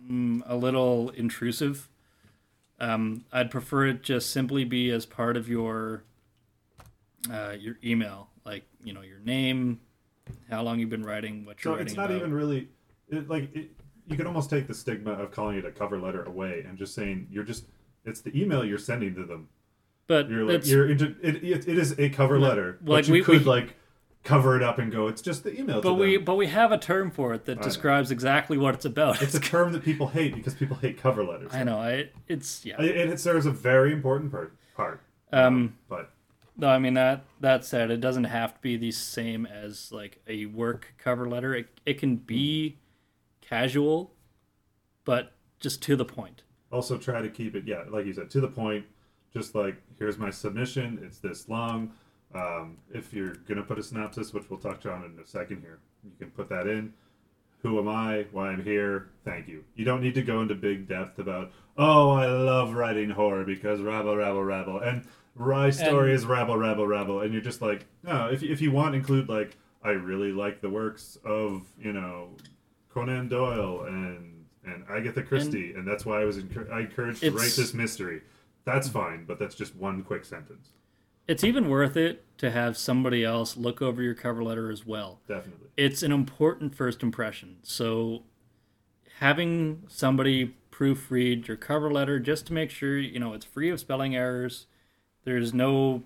a little intrusive. I'd prefer it just simply be as part of your email, like your name, how long you've been writing, what you're So writing it's not about. even really you can almost take the stigma of calling it a cover letter away and just saying it's the email you're sending to them. But You're like that's, it is a cover letter, like but you we could like cover it up and go, it's just the email. but to them. we have a term for it that describes exactly what it's about. It's a term that people hate because people hate cover letters. I know. It's yeah. It serves a very important part. But No, I mean that said, it doesn't have to be the same as like a work cover letter. It can be casual, but just to the point. also try to keep it, like you said, to the point. Just like, here's my submission. It's this long. If you're gonna put a synopsis, which we'll touch on in a second here, you can put that in. Who am I? Why I'm here? Thank you. You don't need to go into big depth about, oh, I love writing horror because rabble, rabble, rabble. And my story is rabble, rabble, rabble. And you're just like, no, if you want, include like, I really like the works of, Conan Doyle and Agatha Christie. And that's why I was I encouraged to write this mystery. That's fine, but that's just one quick sentence. It's even worth it to have somebody else look over your cover letter as well. Definitely. It's an important first impression. So having somebody proofread your cover letter just to make sure, it's free of spelling errors. There's no,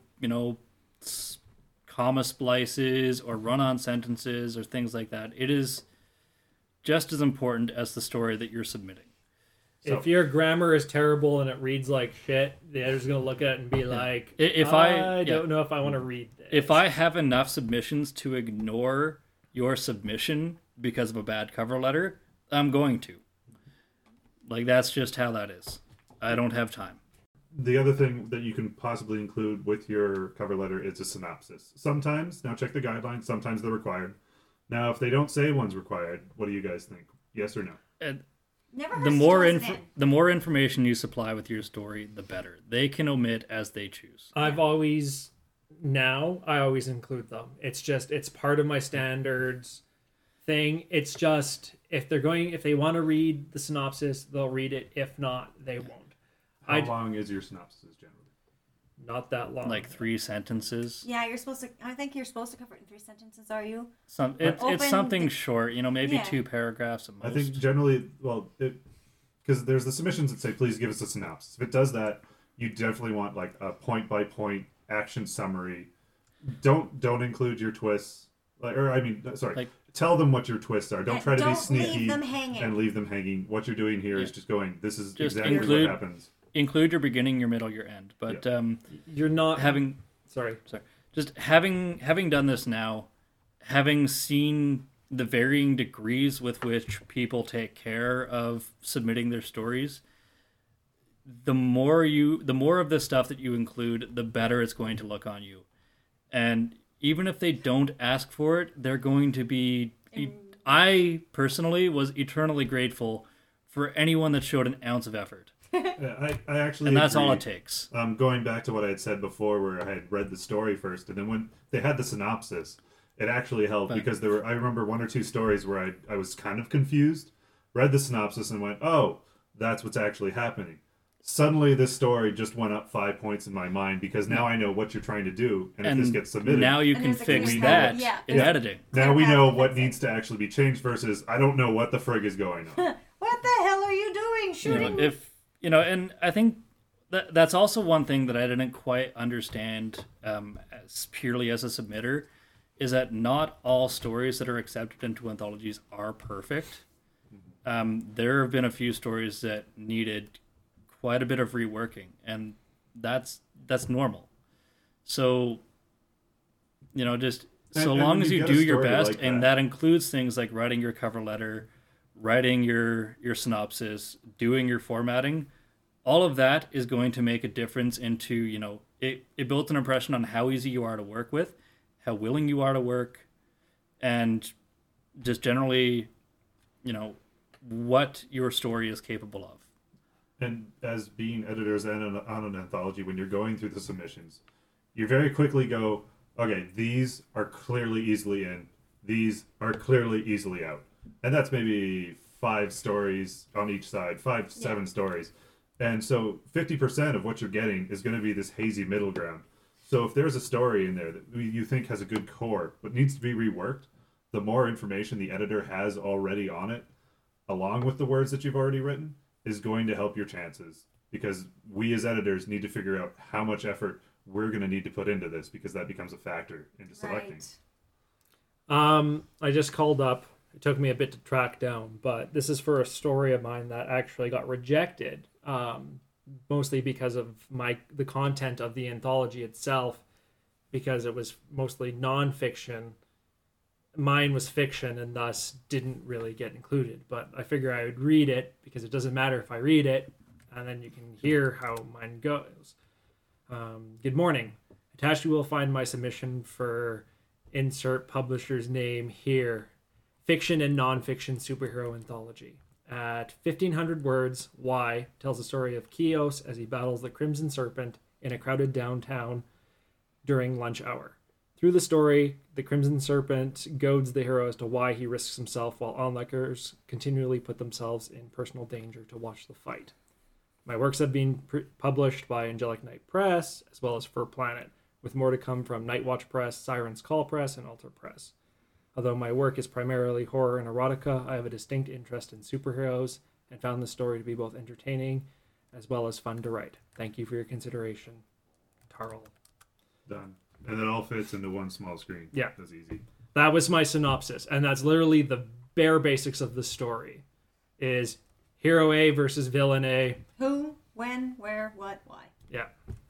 comma splices or run-on sentences or things like that. It is just as important as the story that you're submitting. If your grammar is terrible and it reads like shit, the editor's going to look at it and be like, I don't know if I want to read this. If I have enough submissions to ignore your submission because of a bad cover letter, I'm going to. Like, that's just how that is. I don't have time. The other thing that you can possibly include with your cover letter is a synopsis. Sometimes, now check the guidelines, sometimes they're required. Now, if they don't say one's required, what do you guys think? Yes or no? Never hurts The to more toss it in. the more information you supply with your story, the better. They can omit as they choose. I always include them. It's part of my standards thing. It's just, if they want to read the synopsis, they'll read it. If not, they won't. How long is your synopsis generally? Not that long. Like 3 sentences. Yeah, I think you're supposed to cover it in 3 sentences, are you? It's something short, maybe Yeah. 2 paragraphs at most. I think generally, because there's the submissions that say, please give us a synopsis. If it does that, you definitely want like a point-by-point action summary. Don't include your twists. Tell them what your twists are. Don't try to be sneaky leave them hanging. and leave them hanging. What you're doing here is just going, this is Just exactly include- what happens. Include your beginning, your middle, your end. But you're not having just having done this now, having seen the varying degrees with which people take care of submitting their stories, the more of the stuff that you include, the better it's going to look on you. And even if they don't ask for it, they're going to be... I personally was eternally grateful for anyone that showed an ounce of effort. I actually And that's all agree. it takes. Going back to what I had said before, where I had read the story first, and then when they had the synopsis, it actually helped because I remember 1 or 2 stories where I was kind of confused, read the synopsis and went, oh, that's what's actually happening. Suddenly this story just went up 5 points in my mind because now I know what you're trying to do, and if this gets submitted, now you And can there's a fix clear that path. Yeah. in editing. now we path know to what fix it. needs to actually be changed versus I don't know what the frig is going on. What the hell are you doing? Shooting? And I think that's also one thing that I didn't quite understand as purely as a submitter, is that not all stories that are accepted into anthologies are perfect. There have been a few stories that needed quite a bit of reworking, and that's normal. So, just so And long when as you you get a do your story best, like and that- that includes things like writing your cover letter, writing your synopsis, doing your formatting, all of that is going to make a difference into, it built an impression on how easy you are to work with, how willing you are to work, and just generally, what your story is capable of. And as being editors on an anthology, when you're going through the submissions, you very quickly go, okay, these are clearly easily in, these are clearly easily out. And that's maybe 5 stories on each side, 7 stories. And so 50% of what you're getting is going to be this hazy middle ground. So if there's a story in there that you think has a good core but needs to be reworked, the more information the editor has already on it, along with the words that you've already written, is going to help your chances. Because we as editors need to figure out how much effort we're going to need to put into this, because that becomes a factor into selecting. I just called up. It took me a bit to track down, but this is for a story of mine that actually got rejected, mostly because of the content of the anthology itself, because it was mostly nonfiction. Mine was fiction and thus didn't really get included, but I figure I would read it because it doesn't matter if I read it, and then you can hear how mine goes. Good morning. Attached you will find my submission for insert publisher's name here. Fiction and nonfiction superhero anthology. At 1,500 words, Y tells the story of Kios as he battles the Crimson Serpent in a crowded downtown during lunch hour. Through the story, the Crimson Serpent goads the hero as to why he risks himself, while onlookers continually put themselves in personal danger to watch the fight. My works have been published by Angelic Knight Press, as well as Fur Planet, with more to come from Nightwatch Press, Siren's Call Press, and Alter Press. Although my work is primarily horror and erotica, I have a distinct interest in superheroes and found the story to be both entertaining as well as fun to write. Thank you for your consideration. Tarl. Done. And it all fits into one small screen. Yeah. That's easy. That was my synopsis, and that's literally the bare basics of the story. Is hero A versus villain A. Who, when, where, what, why. Yeah.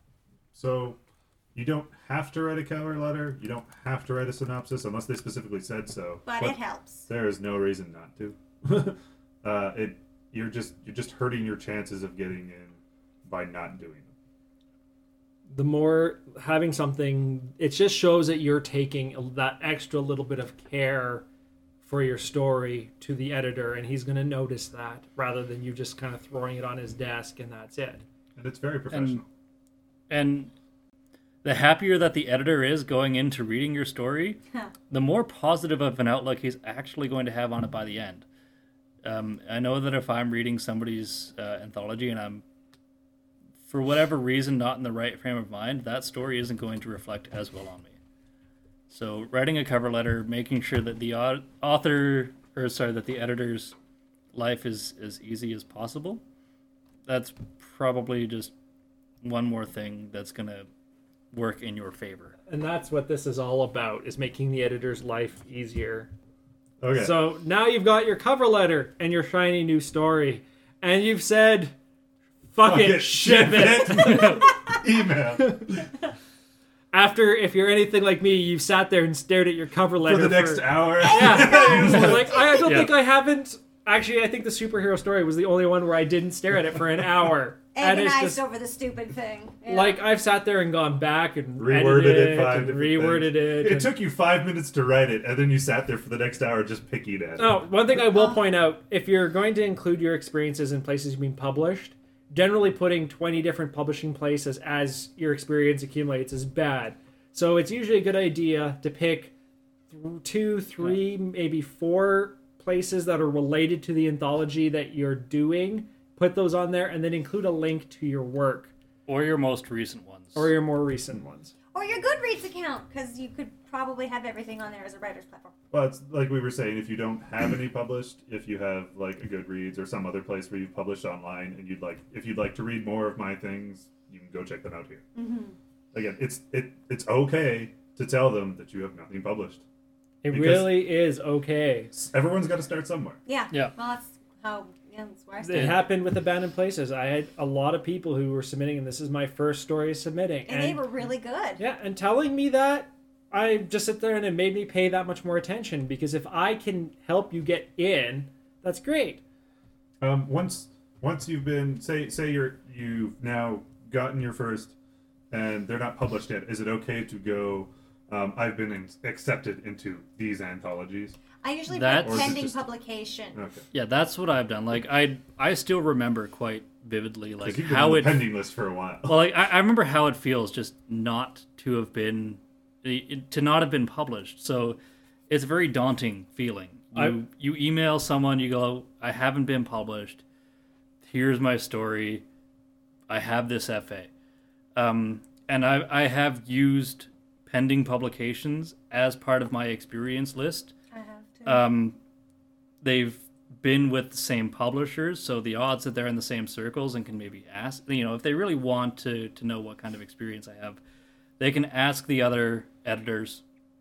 So you don't have to write a cover letter. You don't have to write a synopsis unless they specifically said so. But it helps. There is no reason not to. You're just hurting your chances of getting in by not doing it. The more having something, it just shows that you're taking that extra little bit of care for your story to the editor, and he's going to notice that, rather than you just kind of throwing it on his desk and that's it. And it's very professional. And the happier that the editor is going into reading your story, the more positive of an outlook he's actually going to have on it by the end. I know that if I'm reading somebody's anthology and I'm, for whatever reason, not in the right frame of mind, that story isn't going to reflect as well on me. So writing a cover letter, making sure that the that the editor's life is as easy as possible, that's probably just one more thing that's going to work in your favor. And that's what this is all about, is making the editor's life easier. Okay. So now you've got your cover letter and your shiny new story, and you've said, fuck it, ship it. Email. After, if you're anything like me, you've sat there and stared at your cover letter For the next hour. Yeah. Like, I don't think I haven't. Actually, I think the superhero story was the only one where I didn't stare at it for an hour. And it's Agonized just, over the stupid thing. Yeah. like, I've sat there and gone back and Reworded edited it 5 and different reworded things. it. It and- took you 5 minutes to write it, and then you sat there for the next hour just picking at it. Oh, one thing I will point out, if you're going to include your experiences in places you've been published, generally putting 20 different publishing places as your experience accumulates is bad. So it's usually a good idea to pick 2, 3, maybe 4 places that are related to the anthology that you're doing. Put those on there, and then include a link to your work. Or your most recent ones. Or your more recent ones. Or your Goodreads account, because you could probably have everything on there as a writer's platform. Well, it's like we were saying, if you don't have any published, if you have like a Goodreads or some other place where you've published online, and if you'd like to read more of my things, you can go check them out here. Mm-hmm. Again, it's okay to tell them that you have nothing published. It Because- really is okay. Everyone's got to start somewhere. Yeah. Yeah. Well, that's how. Yeah, that's where I It started. happened with Abandoned Places. I had a lot of people who were submitting, and this is my first story submitting. And they were really good. Yeah, and telling me that, I just sit there and it made me pay that much more attention, because if I can help you get in, that's great. Once you've been you've now gotten your first, and they're not published yet, is it okay to go? I've been accepted into these anthologies. I usually That- put Or is it pending just- publication. Okay. Yeah, that's what I've done. Like, I still remember quite vividly, like, Because you've been how on the it... pending list for a while. Well, like, I remember how it feels just not to have been... to not have been published. So it's a very daunting feeling. You email someone, you go, I haven't been published. Here's my story. I have this FA. And I have used pending publications as part of my experience list. I have to. They've been with the same publishers, so the odds that they're in the same circles and can maybe ask, if they really want to know what kind of experience I have, they can ask the other editors.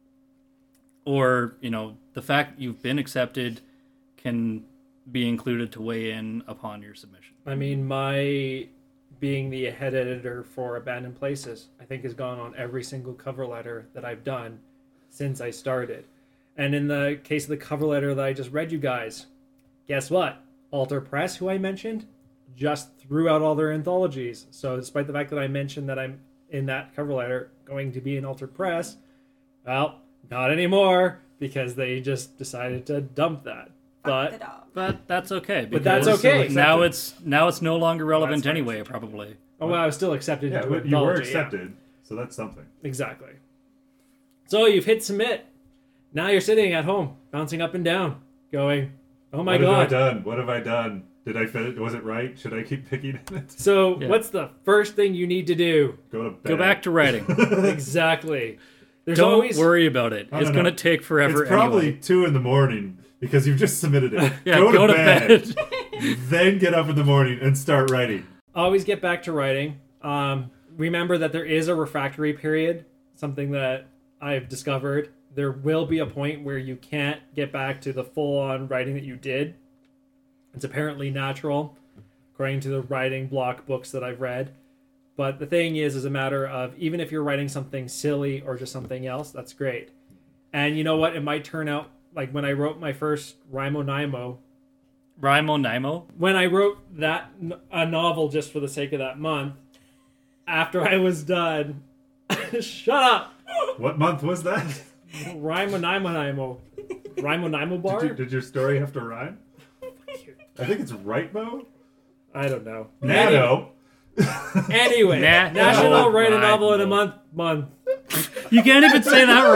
Or, the fact you've been accepted can be included to weigh in upon your submission. I mean, my being the head editor for Abandoned Places, I think has gone on every single cover letter that I've done since I started. And in the case of the cover letter that I just read you guys, guess what? Alter Press, who I mentioned, just threw out all their anthologies. So despite the fact that I mentioned that I'm in that cover letter going to be in Alter Press, well, not anymore, because they just decided to dump that. Fuck the But dog. But that's okay. But that's because okay. Now it's no longer relevant That's anyway, right. probably. oh, well, I was still accepted Yeah, into but you were anthology, yeah. accepted, so that's something. Exactly. So you've hit submit. Now you're sitting at home, bouncing up and down, going, "Oh my What god!" have I done? What have I done? Did I fit it? Was it right? Should I keep picking at it? So Yeah. what's the first thing you need to do? Go to bed. Go back to writing. Exactly. There's Don't always worry about it. No, It's no, going to no. take forever It's probably anyway. 2 a.m. because you've just submitted it. Yeah, go to bed. bed. Then get up in the morning and start writing. always get back to writing. Remember that there is a refractory period, something that I've discovered. There will be a point where you can't get back to the full-on writing that you did. It's apparently natural, according to the writing block books that I've read. But the thing is a matter of, even if you're writing something silly or just something else, that's great. And you know what? It might turn out, like when I wrote my first Rimo Naimo, Rimo Naimo. when I wrote a novel just for the sake of that month, after I was done, shut up! What month was that? Rimo Naimo. Rimo Naimo bar? Did your story have to rhyme? I think it's right, Mo? I don't know. Nano. Anyway, Nah. National Write a Right, Novel in a Mo. Month. You can't even say that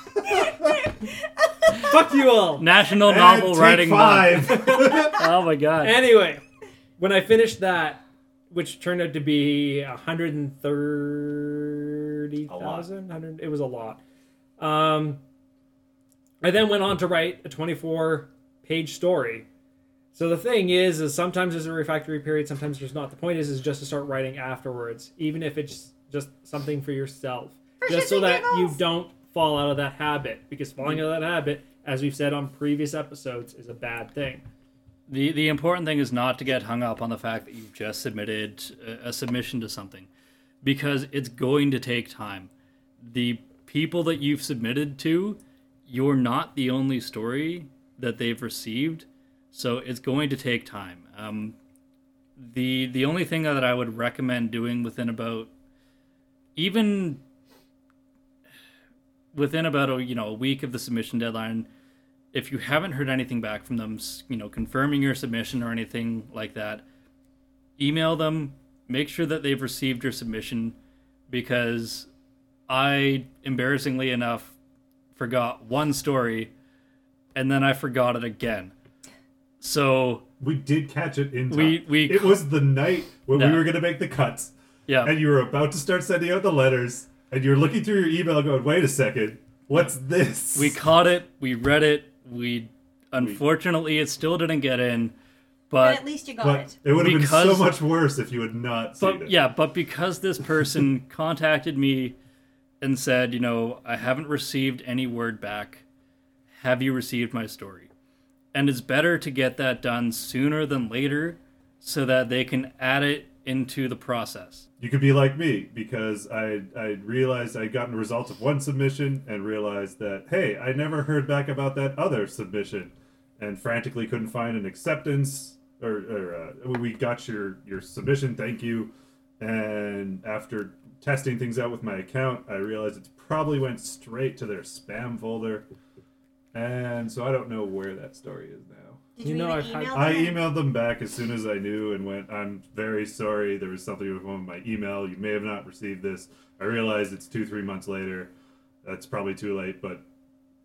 right. Fuck you all! National And Novel take Writing Month. 5. Oh my god. Anyway, when I finished that, which turned out to be 130,000, it was a lot. I then went on to write a 24-page story. So the thing is sometimes there's a refractory period, sometimes there's not. The point is just to start writing afterwards, even if it's just something for yourself, just so that you don't fall out of that habit. Because falling out of that habit, as we've said on previous episodes, is a bad thing. The important thing is not to get hung up on the fact that you've just submitted a submission to something, because it's going to take time. The people that you've submitted to, you're not the only story that they've received, so it's going to take time. The only thing that I would recommend doing within about a week of the submission deadline, if you haven't heard anything back from them, confirming your submission or anything like that, email them, make sure that they've received your submission, because I, embarrassingly enough, forgot one story, and then I forgot it again. So We did catch it in time. We it was the night when we Yeah. were going to make the cuts, yeah. and you were about to start sending out the letters, and you're looking through your email going, wait a second, what's this? We caught it. We read it. Unfortunately, it still didn't get in. But But at least you got But it. it would have been so Because- much worse if you had not seen it. but because this person contacted me and said, I haven't received any word back. Have you received my story? And it's better to get that done sooner than later, so that they can add it into the process. You could be like me, because I realized I'd gotten the results of one submission and realized that, hey, I never heard back about that other submission, and frantically couldn't find an acceptance, or we got your submission, thank you, and after testing things out with my account, I realized it's probably went straight to their spam folder, and so I don't know where that story is now. Did You you, know, even I've had- email I them? emailed them back as soon as I knew and went, I'm very sorry. There was something with one of my email. You may have not received this. I realized it's 2-3 months later. That's probably too late, but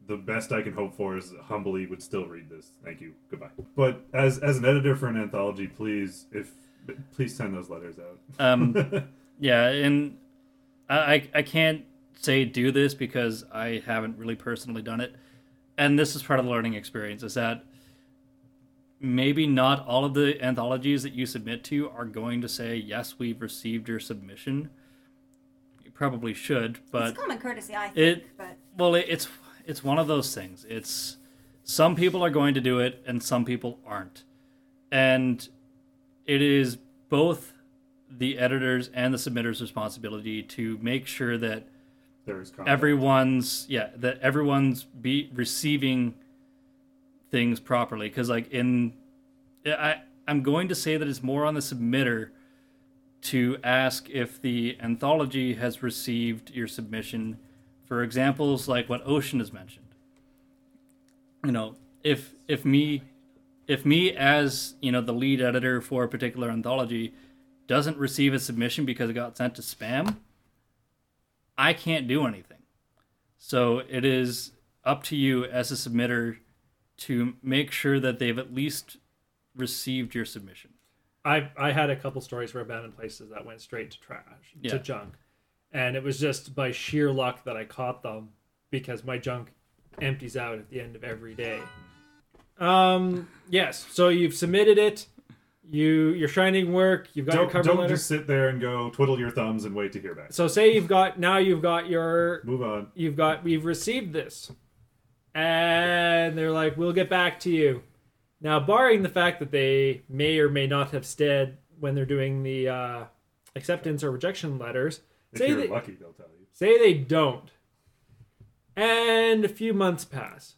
the best I can hope for is humbly would still read this. Thank you. Goodbye. But as an editor for an anthology, please send those letters out. Yeah, and I can't say do this because I haven't really personally done it. And this is part of the learning experience, is that maybe not all of the anthologies that you submit to are going to say, yes, we've received your submission. You probably should, but... It's common courtesy, I think. Well, it's one of those things. It's some people are going to do it and some people aren't. And it is both the editors and the submitter's responsibility to make sure that everyone's receiving things properly, because I'm going to say that it's more on the submitter to ask if the anthology has received your submission, for examples like what Ocean has mentioned. You know, if me as, you know, the lead editor for a particular anthology doesn't receive a submission because it got sent to spam, I can't do anything. So it is up to you as a submitter to make sure that they've at least received your submission. I had a couple stories for Abandoned Places that went straight to trash, to junk. And it was just by sheer luck that I caught them, because my junk empties out at the end of every day. Yes, so you've submitted it. Your shining work, you've got your cover letter. Don't just sit there and go twiddle your thumbs and wait to hear back. So say you've got your... Move on. We've received this. And they're like, we'll get back to you. Now, barring the fact that they may or may not have said when they're doing the acceptance or rejection letters... If you're lucky, they'll tell you. Say they don't. And a few months pass.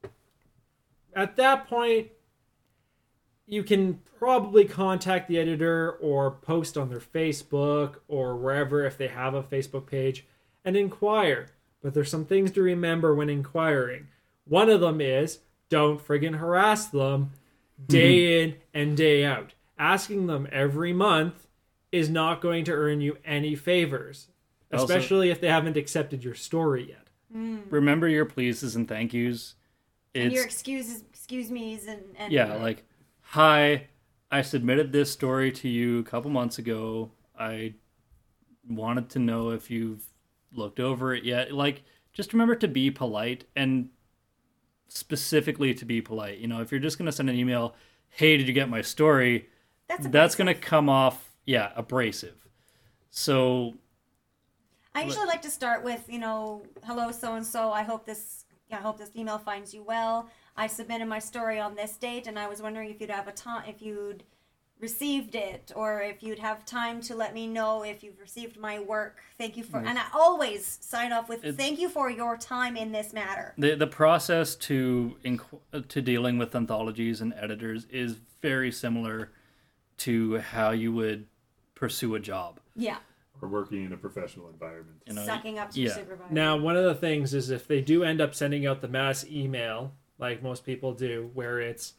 At that point, you can probably contact the editor or post on their Facebook or wherever if they have a Facebook page and inquire. But there's some things to remember when inquiring. One of them is don't friggin' harass them day in and day out. Asking them every month is not going to earn you any favors, especially if they haven't accepted your story yet. Remember your pleases and thank yous. And your excuses, excuse me's and yeah, like, hi, I submitted this story to you a couple months ago. I wanted to know if you've looked over it yet. Like, just remember to be polite, and specifically to be polite. You know, if you're just going to send an email, hey, did you get my story? That's going to come off, abrasive. So I usually like to start with, hello, so-and-so. I hope this email finds you well. I submitted my story on this date, and I was wondering if you'd have if you'd received it, or if you'd have time to let me know if you've received my work. Thank you for, and I always sign off with thank you for your time in this matter. The process to dealing with anthologies and editors is very similar to how you would pursue a job. Yeah. Or working in a professional environment. Sucking up to your supervisor. Now, one of the things is if they do end up sending out the mass email, like most people do, where it's...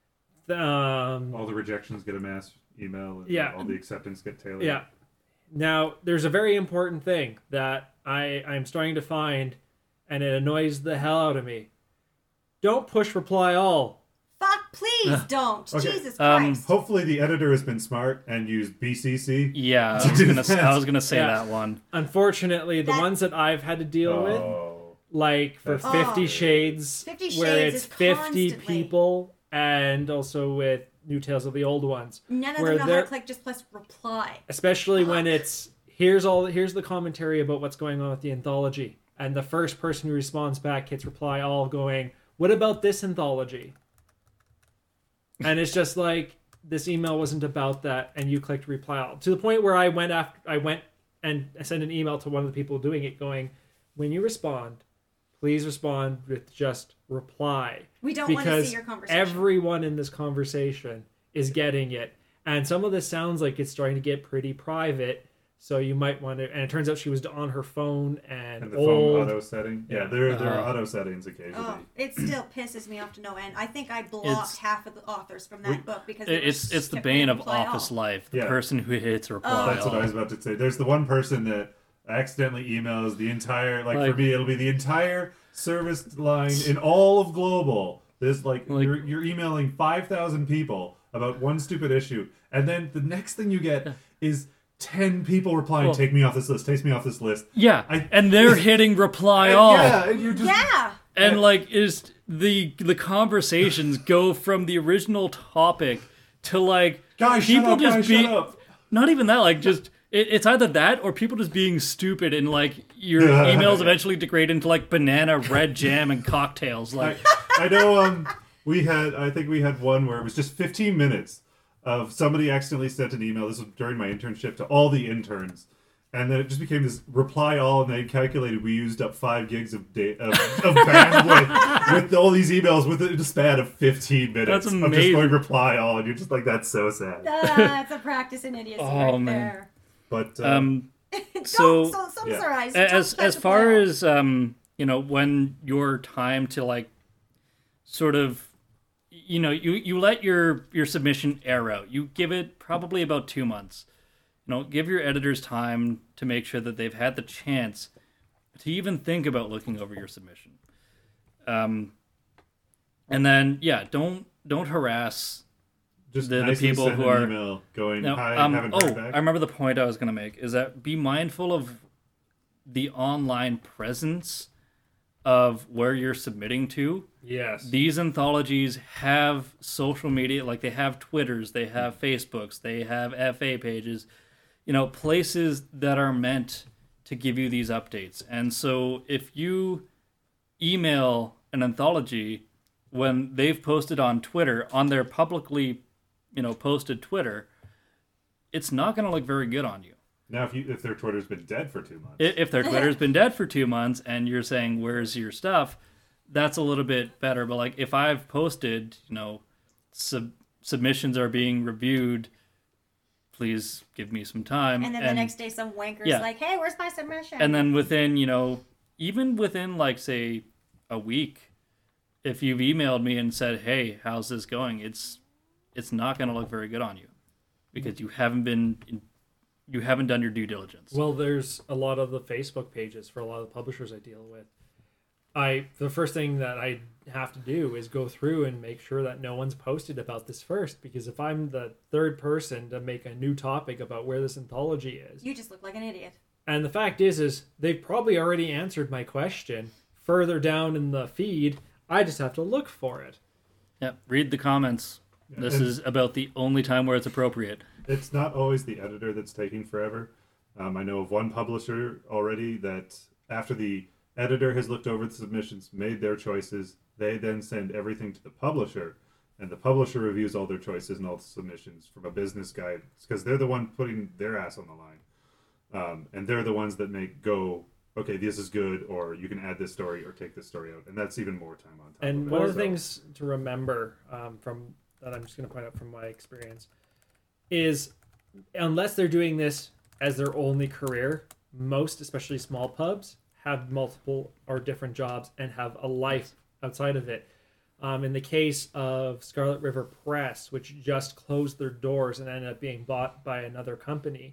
all the rejections get a mass email, and all the acceptance get tailored. Yeah. Now, there's a very important thing that I'm starting to find, and it annoys the hell out of me. Don't push reply all. Fuck, please don't. Okay. Jesus Christ. Hopefully the editor has been smart and used BCC. Yeah, I was gonna say that one. Unfortunately, the ones that I've had to deal with, like for 50 Shades, where it's 50 people, and also with New Tales of the Old Ones. None of them know how to click just plus reply. Especially when it's, here's the commentary about what's going on with the anthology. And the first person who responds back hits reply all going, what about this anthology? And it's just like, this email wasn't about that, and you clicked reply all. To the point where I went and I sent an email to one of the people doing it going, when you respond, please respond with just reply. We don't want to see your conversation. Everyone in this conversation is getting it. And some of this sounds like it's starting to get pretty private. So you might want to... And it turns out she was on her phone and the phone auto setting. Yeah, there are auto settings occasionally. Oh, it still pisses me off to no end. I think I blocked half of the authors from that book because it's the bane of office life. The person who hits reply. That's what I was about to say. There's the one person that accidentally emails the entire, like Like- for me, it'll be the entire service line in all of Global. There's like you're emailing 5,000 people about one stupid issue, and then the next thing you get is 10 people replying, Well- "Take me off this list. Take me off this list." Yeah, and they're hitting reply And all. yeah, and you're just Yeah. And like is the conversations go from the original topic to like guys, shut up, guys, shut up. not even that, like just it's either that or people just being stupid and like your Yeah. emails eventually degrade into like banana, red jam, and cocktails. Like I know I think we had one where it was just 15 minutes of somebody accidentally sent an email. This was during my internship to all the interns. And then it just became this reply all, and they calculated we used up 5 gigs of bandwidth with all these emails within a span of 15 minutes. That's of just amazing. going reply all, and you're just like, that's so sad. That's a practice in idiocy Oh, right man. there. But Don't so summarize. as far as when your time to like sort of you let your submission air out. You give it probably about 2 months. Give your editors time to make sure that they've had the chance to even think about looking over your submission. And then don't harass just the nicely people send who an are email going, now, hi, haven't heard back. I remember the point I was going to make is that be mindful of the online presence of where you're submitting to. Yes. These anthologies have social media, like they have Twitters, they have Facebooks, they have FA pages, places that are meant to give you these updates. And so if you email an anthology when they've posted on Twitter, on their publicly, posted Twitter, it's not going to look very good on you. Now, if their Twitter's been dead for 2 months. If their Twitter's been dead for 2 months and you're saying, where's your stuff? That's a little bit better. But like if I've posted, submissions are being reviewed, please give me some time. And then the next day some wanker's Yeah. like, hey, where's my submission? And then within, even within like say a week, if you've emailed me and said, hey, how's this going? It's not going to look very good on you because you haven't done your due diligence. Well, there's a lot of the Facebook pages for a lot of the publishers I deal with. The first thing that I have to do is go through and make sure that no one's posted about this first, because if I'm the third person to make a new topic about where this anthology is, you just look like an idiot. and the fact is they've probably already answered my question further down in the feed. I just have to look for it. Yeah, read the comments. This and- is about the only time where it's appropriate. It's not always the editor that's taking forever. I know of one publisher already that after the editor has looked over the submissions, made their choices, they then send everything to the publisher, and the publisher reviews all their choices and all the submissions from a business guide, because they're the one putting their ass on the line. And they're the ones that okay, this is good, or you can add this story or take this story out, and that's even more time on top And of it. one of the So- things to remember from that I'm just going to point out from my experience is unless they're doing this as their only career, most, especially small pubs, have multiple or different jobs and have a life outside of it. In the case of Scarlet River Press, which just closed their doors and ended up being bought by another company,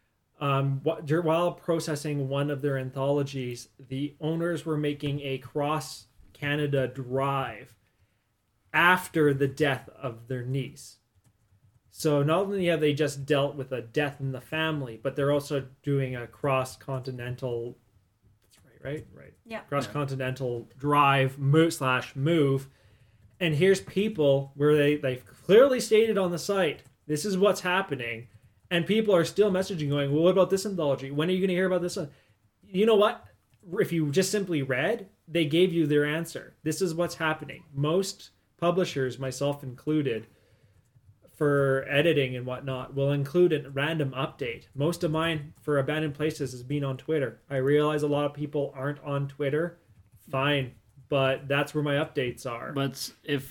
while processing one of their anthologies, the owners were making a cross-Canada drive after the death of their niece. So not only have they just dealt with a death in the family, but they're also doing a cross-continental... That's right? Right. Yeah. Cross-continental drive move. And here's people where they've clearly stated on the site, this is what's happening. And people are still messaging going, well, what about this anthology? When are you going to hear about this one? You know what? If you just simply read, they gave you their answer. This is what's happening. Most publishers, myself included, for editing and whatnot, will include a random update. Most of mine for Abandoned Places has been on Twitter. I realize a lot of people aren't on Twitter. Fine. But that's where my updates are. But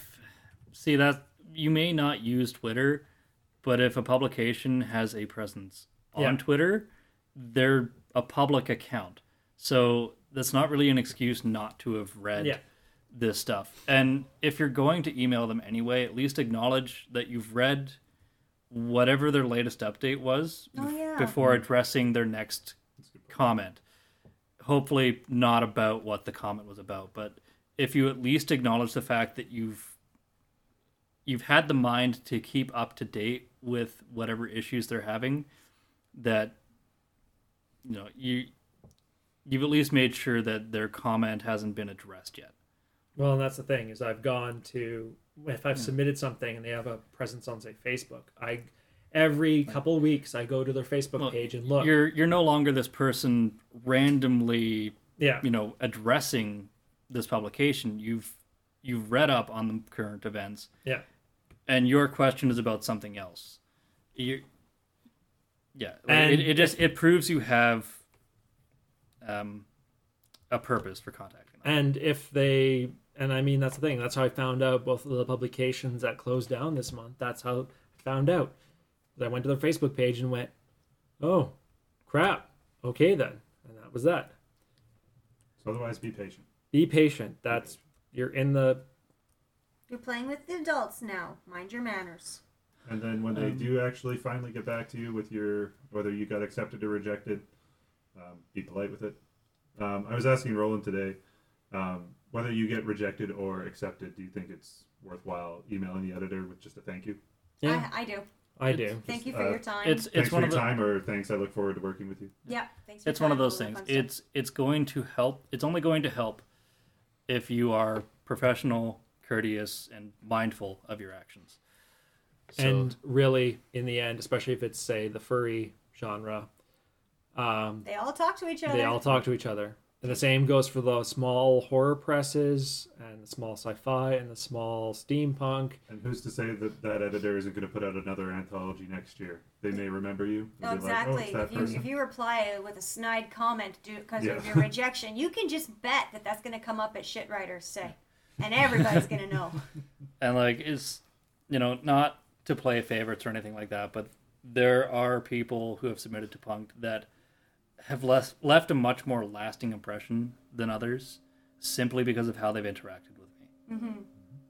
that you may not use Twitter, but if a publication has a presence on Twitter, they're a public account. So that's not really an excuse not to have read this stuff. And if you're going to email them anyway, at least acknowledge that you've read whatever their latest update was before addressing their next comment, hopefully not about what the comment was about, but if you at least acknowledge the fact that you've had the mind to keep up to date with whatever issues they're having, that you've at least made sure that their comment hasn't been addressed yet. Well, and that's the thing is I've gone to if I've submitted something and they have a presence on say Facebook, every couple of weeks I go to their Facebook page and look. You're no longer this person randomly, addressing this publication. You've read up on the current events. Yeah. And your question is about something else. It proves you have a purpose for contacting them. And that's the thing. That's how I found out both of the publications that closed down this month. That's how I found out. I went to their Facebook page and went, oh, crap. Okay, then. And that was that. So otherwise, be patient. Be patient. You're playing with the adults now. Mind your manners. And then when they do actually finally get back to you with whether you got accepted or rejected, be polite with it. I was asking Roland today, whether you get rejected or accepted, do you think it's worthwhile emailing the editor with just a thank you? Yeah. I do. I do. Thank you for your time. It's thanks one for of your the time, or thanks, I look forward to working with you. Yeah, thanks for your It's one of time, those all that things. fun stuff. It's going to help. It's only going to help if you are professional, courteous, and mindful of your actions. So, And really, in the end, especially if it's, say, the furry genre, They all talk to each other. they all talk to each other. And the same goes for the small horror presses and the small sci-fi and the small steampunk. And who's to say that editor isn't going to put out another anthology next year? They may remember you. Oh, They'll be like, exactly. it's that If person. you reply with a snide comment because Yeah. of your rejection, you can just bet that that's going to come up at Shit Writers Say. And everybody's going to know. and it's, not to play favorites or anything like that, but there are people who have submitted to Punked that have left a much more lasting impression than others simply because of how they've interacted with me. Mm-hmm.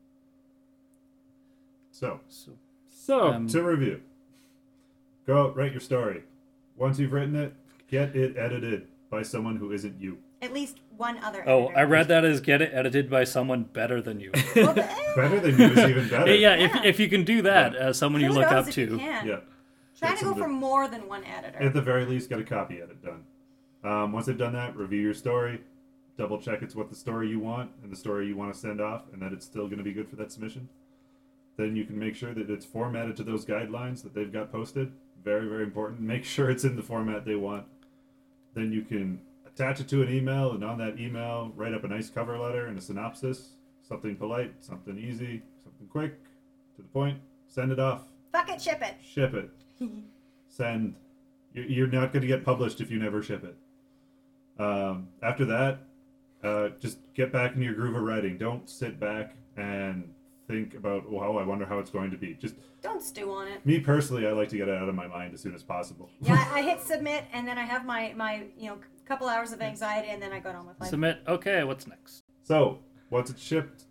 So, So, to review, go out, write your story. Once you've written it, get it edited by someone who isn't you. At least one other Oh, editor. I read that as get it edited by someone better than you. Well, Better than you is even better. yeah, if you can do that as someone you kudos look up if you to. can. Yeah. Try Get to go some for of the- more than one editor. At the very least, get a copy edit done. Once they've done that, review your story, double check it's what the story you want and the story you want to send off, and that it's still going to be good for that submission. Then you can make sure that it's formatted to those guidelines that they've got posted. Very, very important. Make sure it's in the format they want. Then you can attach it to an email, and on that email, write up a nice cover letter and a synopsis. Something polite, something easy, something quick, to the point. Send it off. Fuck it, ship it. Ship it. Send. You're not going to get published if you never ship it. After that, just get back into your groove of writing. Don't sit back and think about, wow, I wonder how it's going to be. Just Don't stew on it. me personally, I like to get it out of my mind as soon as possible. Yeah, I hit submit, and then I have my couple hours of anxiety, and then I go on with life. Submit. Okay, what's next? So once it's shipped,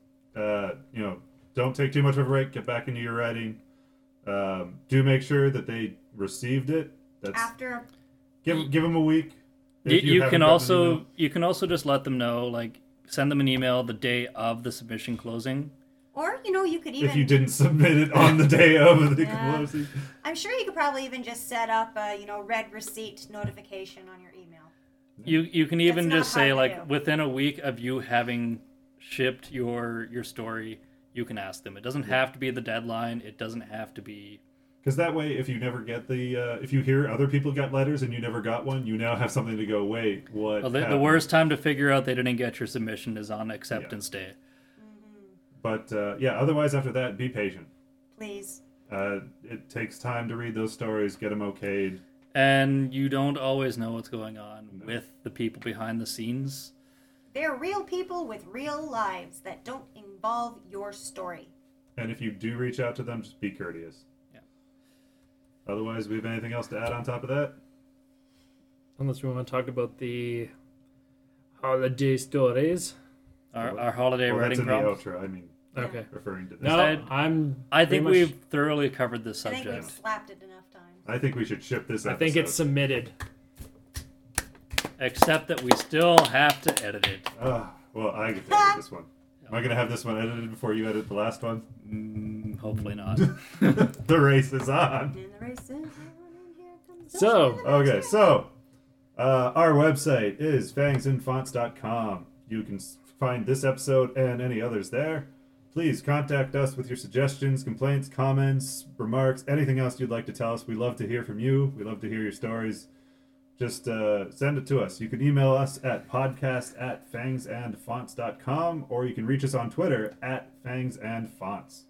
don't take too much of a break. Get back into your writing. Do make sure that they received it. That's After give them a week. If You haven't can gotten an email. you can also just let them know, send them an email the day of the submission closing. Or, you could even... If you didn't submit it on the day of the Yeah. closing. I'm sure you could probably even just set up a, red receipt notification on your email. You can even That's just not say, hard to do. within a week of you having shipped your story, you can ask them. It doesn't have to be the deadline. It doesn't have to be... Because that way, if you never get if you hear other people got letters and you never got one, you now have something to go, wait, what Well, the happened? worst time to figure out they didn't get your submission is on acceptance day. But, otherwise after that, be patient. Please. It takes time to read those stories, get them okayed. And you don't always know what's going on with the people behind the scenes. They're real people with real lives that don't involve your story. And if you do reach out to them, just be courteous. Yeah. Otherwise, we have anything else to add on top of that? unless we want to talk about the holiday stories. Our holiday Well, that's writing in the prompt. outro. I mean, Okay. referring to this. No, I think pretty much- we've thoroughly covered this I think we've subject. slapped it enough times. I think we should ship this I episode. think it's submitted. Except that we still have to edit it. Well, I get to edit this one. Am I going to have this one edited before you edit the last one? Hopefully not. The race is on. And the race is on, and here comes the So, sun. Okay, so our website is fangsandfonts.com. You can find this episode and any others there. Please contact us with your suggestions, complaints, comments, remarks, anything else you'd like to tell us. We love to hear from you. We love to hear your stories. Just send it to us. You can email us at podcast@fangsandfonts.com, or you can reach us on Twitter @fangsandfonts.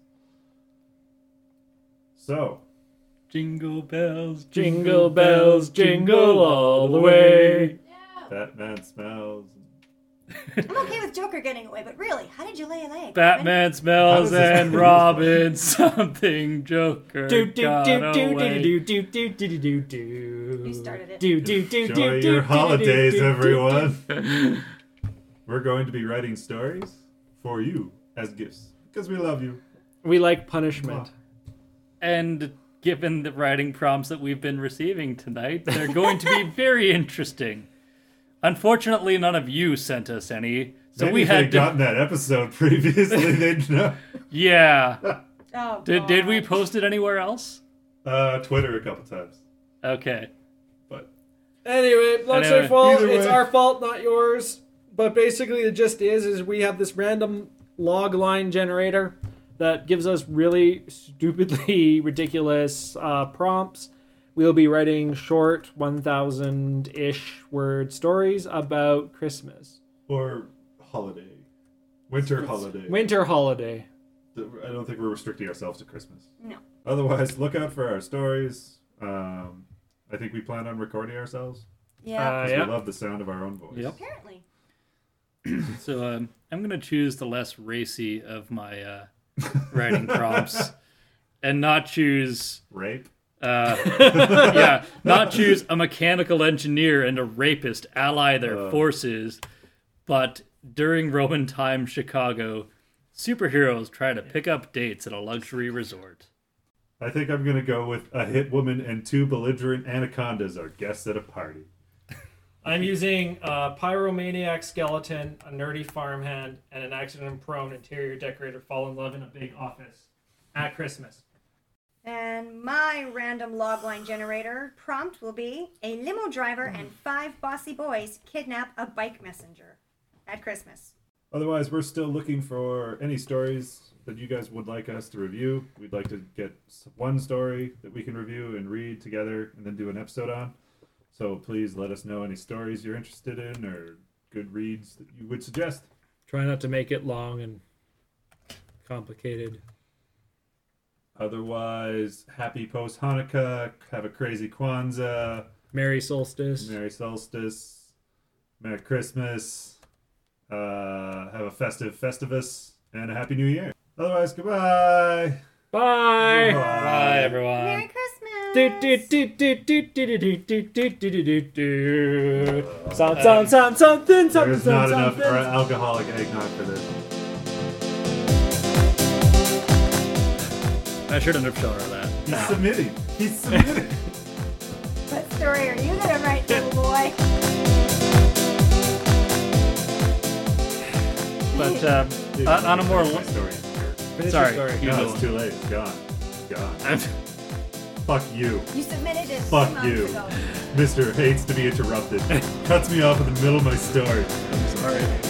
So, Jingle bells, jingle bells, jingle all the way. Batman smells. I'm okay with Joker getting away, but really, how did you lay an egg? Batman smells How does this and work? Robin something. Joker Do do got do do away. do do do do do do do. You started it. Do do do do Enjoy do your do, holidays, do, do, do, everyone. We're going to be writing stories for you as gifts because we love you. We like punishment. And given the writing prompts that we've been receiving tonight, they're going to be very interesting. Unfortunately, none of you sent us any, so Maybe we if had they'd to. gotten that episode previously, they'd know. Yeah. Oh, Did we God. post it anywhere else? Twitter a couple times, Okay. but Anyway, not Anyway. our fault. Either It's way. our fault, not yours. But basically, the gist is we have this random log line generator that gives us really stupidly ridiculous prompts. We'll be writing short 1,000-ish word stories about Christmas. or holiday, winter holiday. Winter holiday. I don't think we're restricting ourselves to Christmas. No. Otherwise, look out for our stories. I think we plan on recording ourselves Yeah. 'cause Yeah. we love the sound of our own voice. Yep. Apparently. So I'm going to choose the less racy of my writing prompts and not choose... Rape. not choose a mechanical engineer and a rapist ally their forces, but during Roman time Chicago, superheroes try to pick up dates at a luxury resort. I think I'm gonna go with a hit woman and 2 belligerent anacondas are guests at a party. I'm using a pyromaniac skeleton, a nerdy farmhand, and an accident-prone interior decorator fall in love in a big office at Christmas. And my random logline generator prompt will be: a limo driver and 5 bossy boys kidnap a bike messenger at Christmas. Otherwise, we're still looking for any stories that you guys would like us to review. We'd like to get one story that we can review and read together and then do an episode on. So please let us know any stories you're interested in or good reads that you would suggest. Try not to make it long and complicated. Otherwise, happy post-Hanukkah, have a crazy Kwanzaa, Merry Solstice. Merry Solstice, Merry Christmas, have a festive Festivus, and a Happy New Year. Otherwise, goodbye. Bye. Bye, everyone. Merry Christmas! Something. There's not enough alcoholic eggnog for this. I shouldn't have shown her that. He's submitting. He's submitting. What story are you gonna write, little boy? But Dude, on a more... my story. Sorry. Story. You No, go. it's too late. It's gone. It's gone. Fuck you. You submitted it 2 Fuck months you. ago. Mr. Hates to be interrupted. Cuts me off in the middle of my story. Sorry.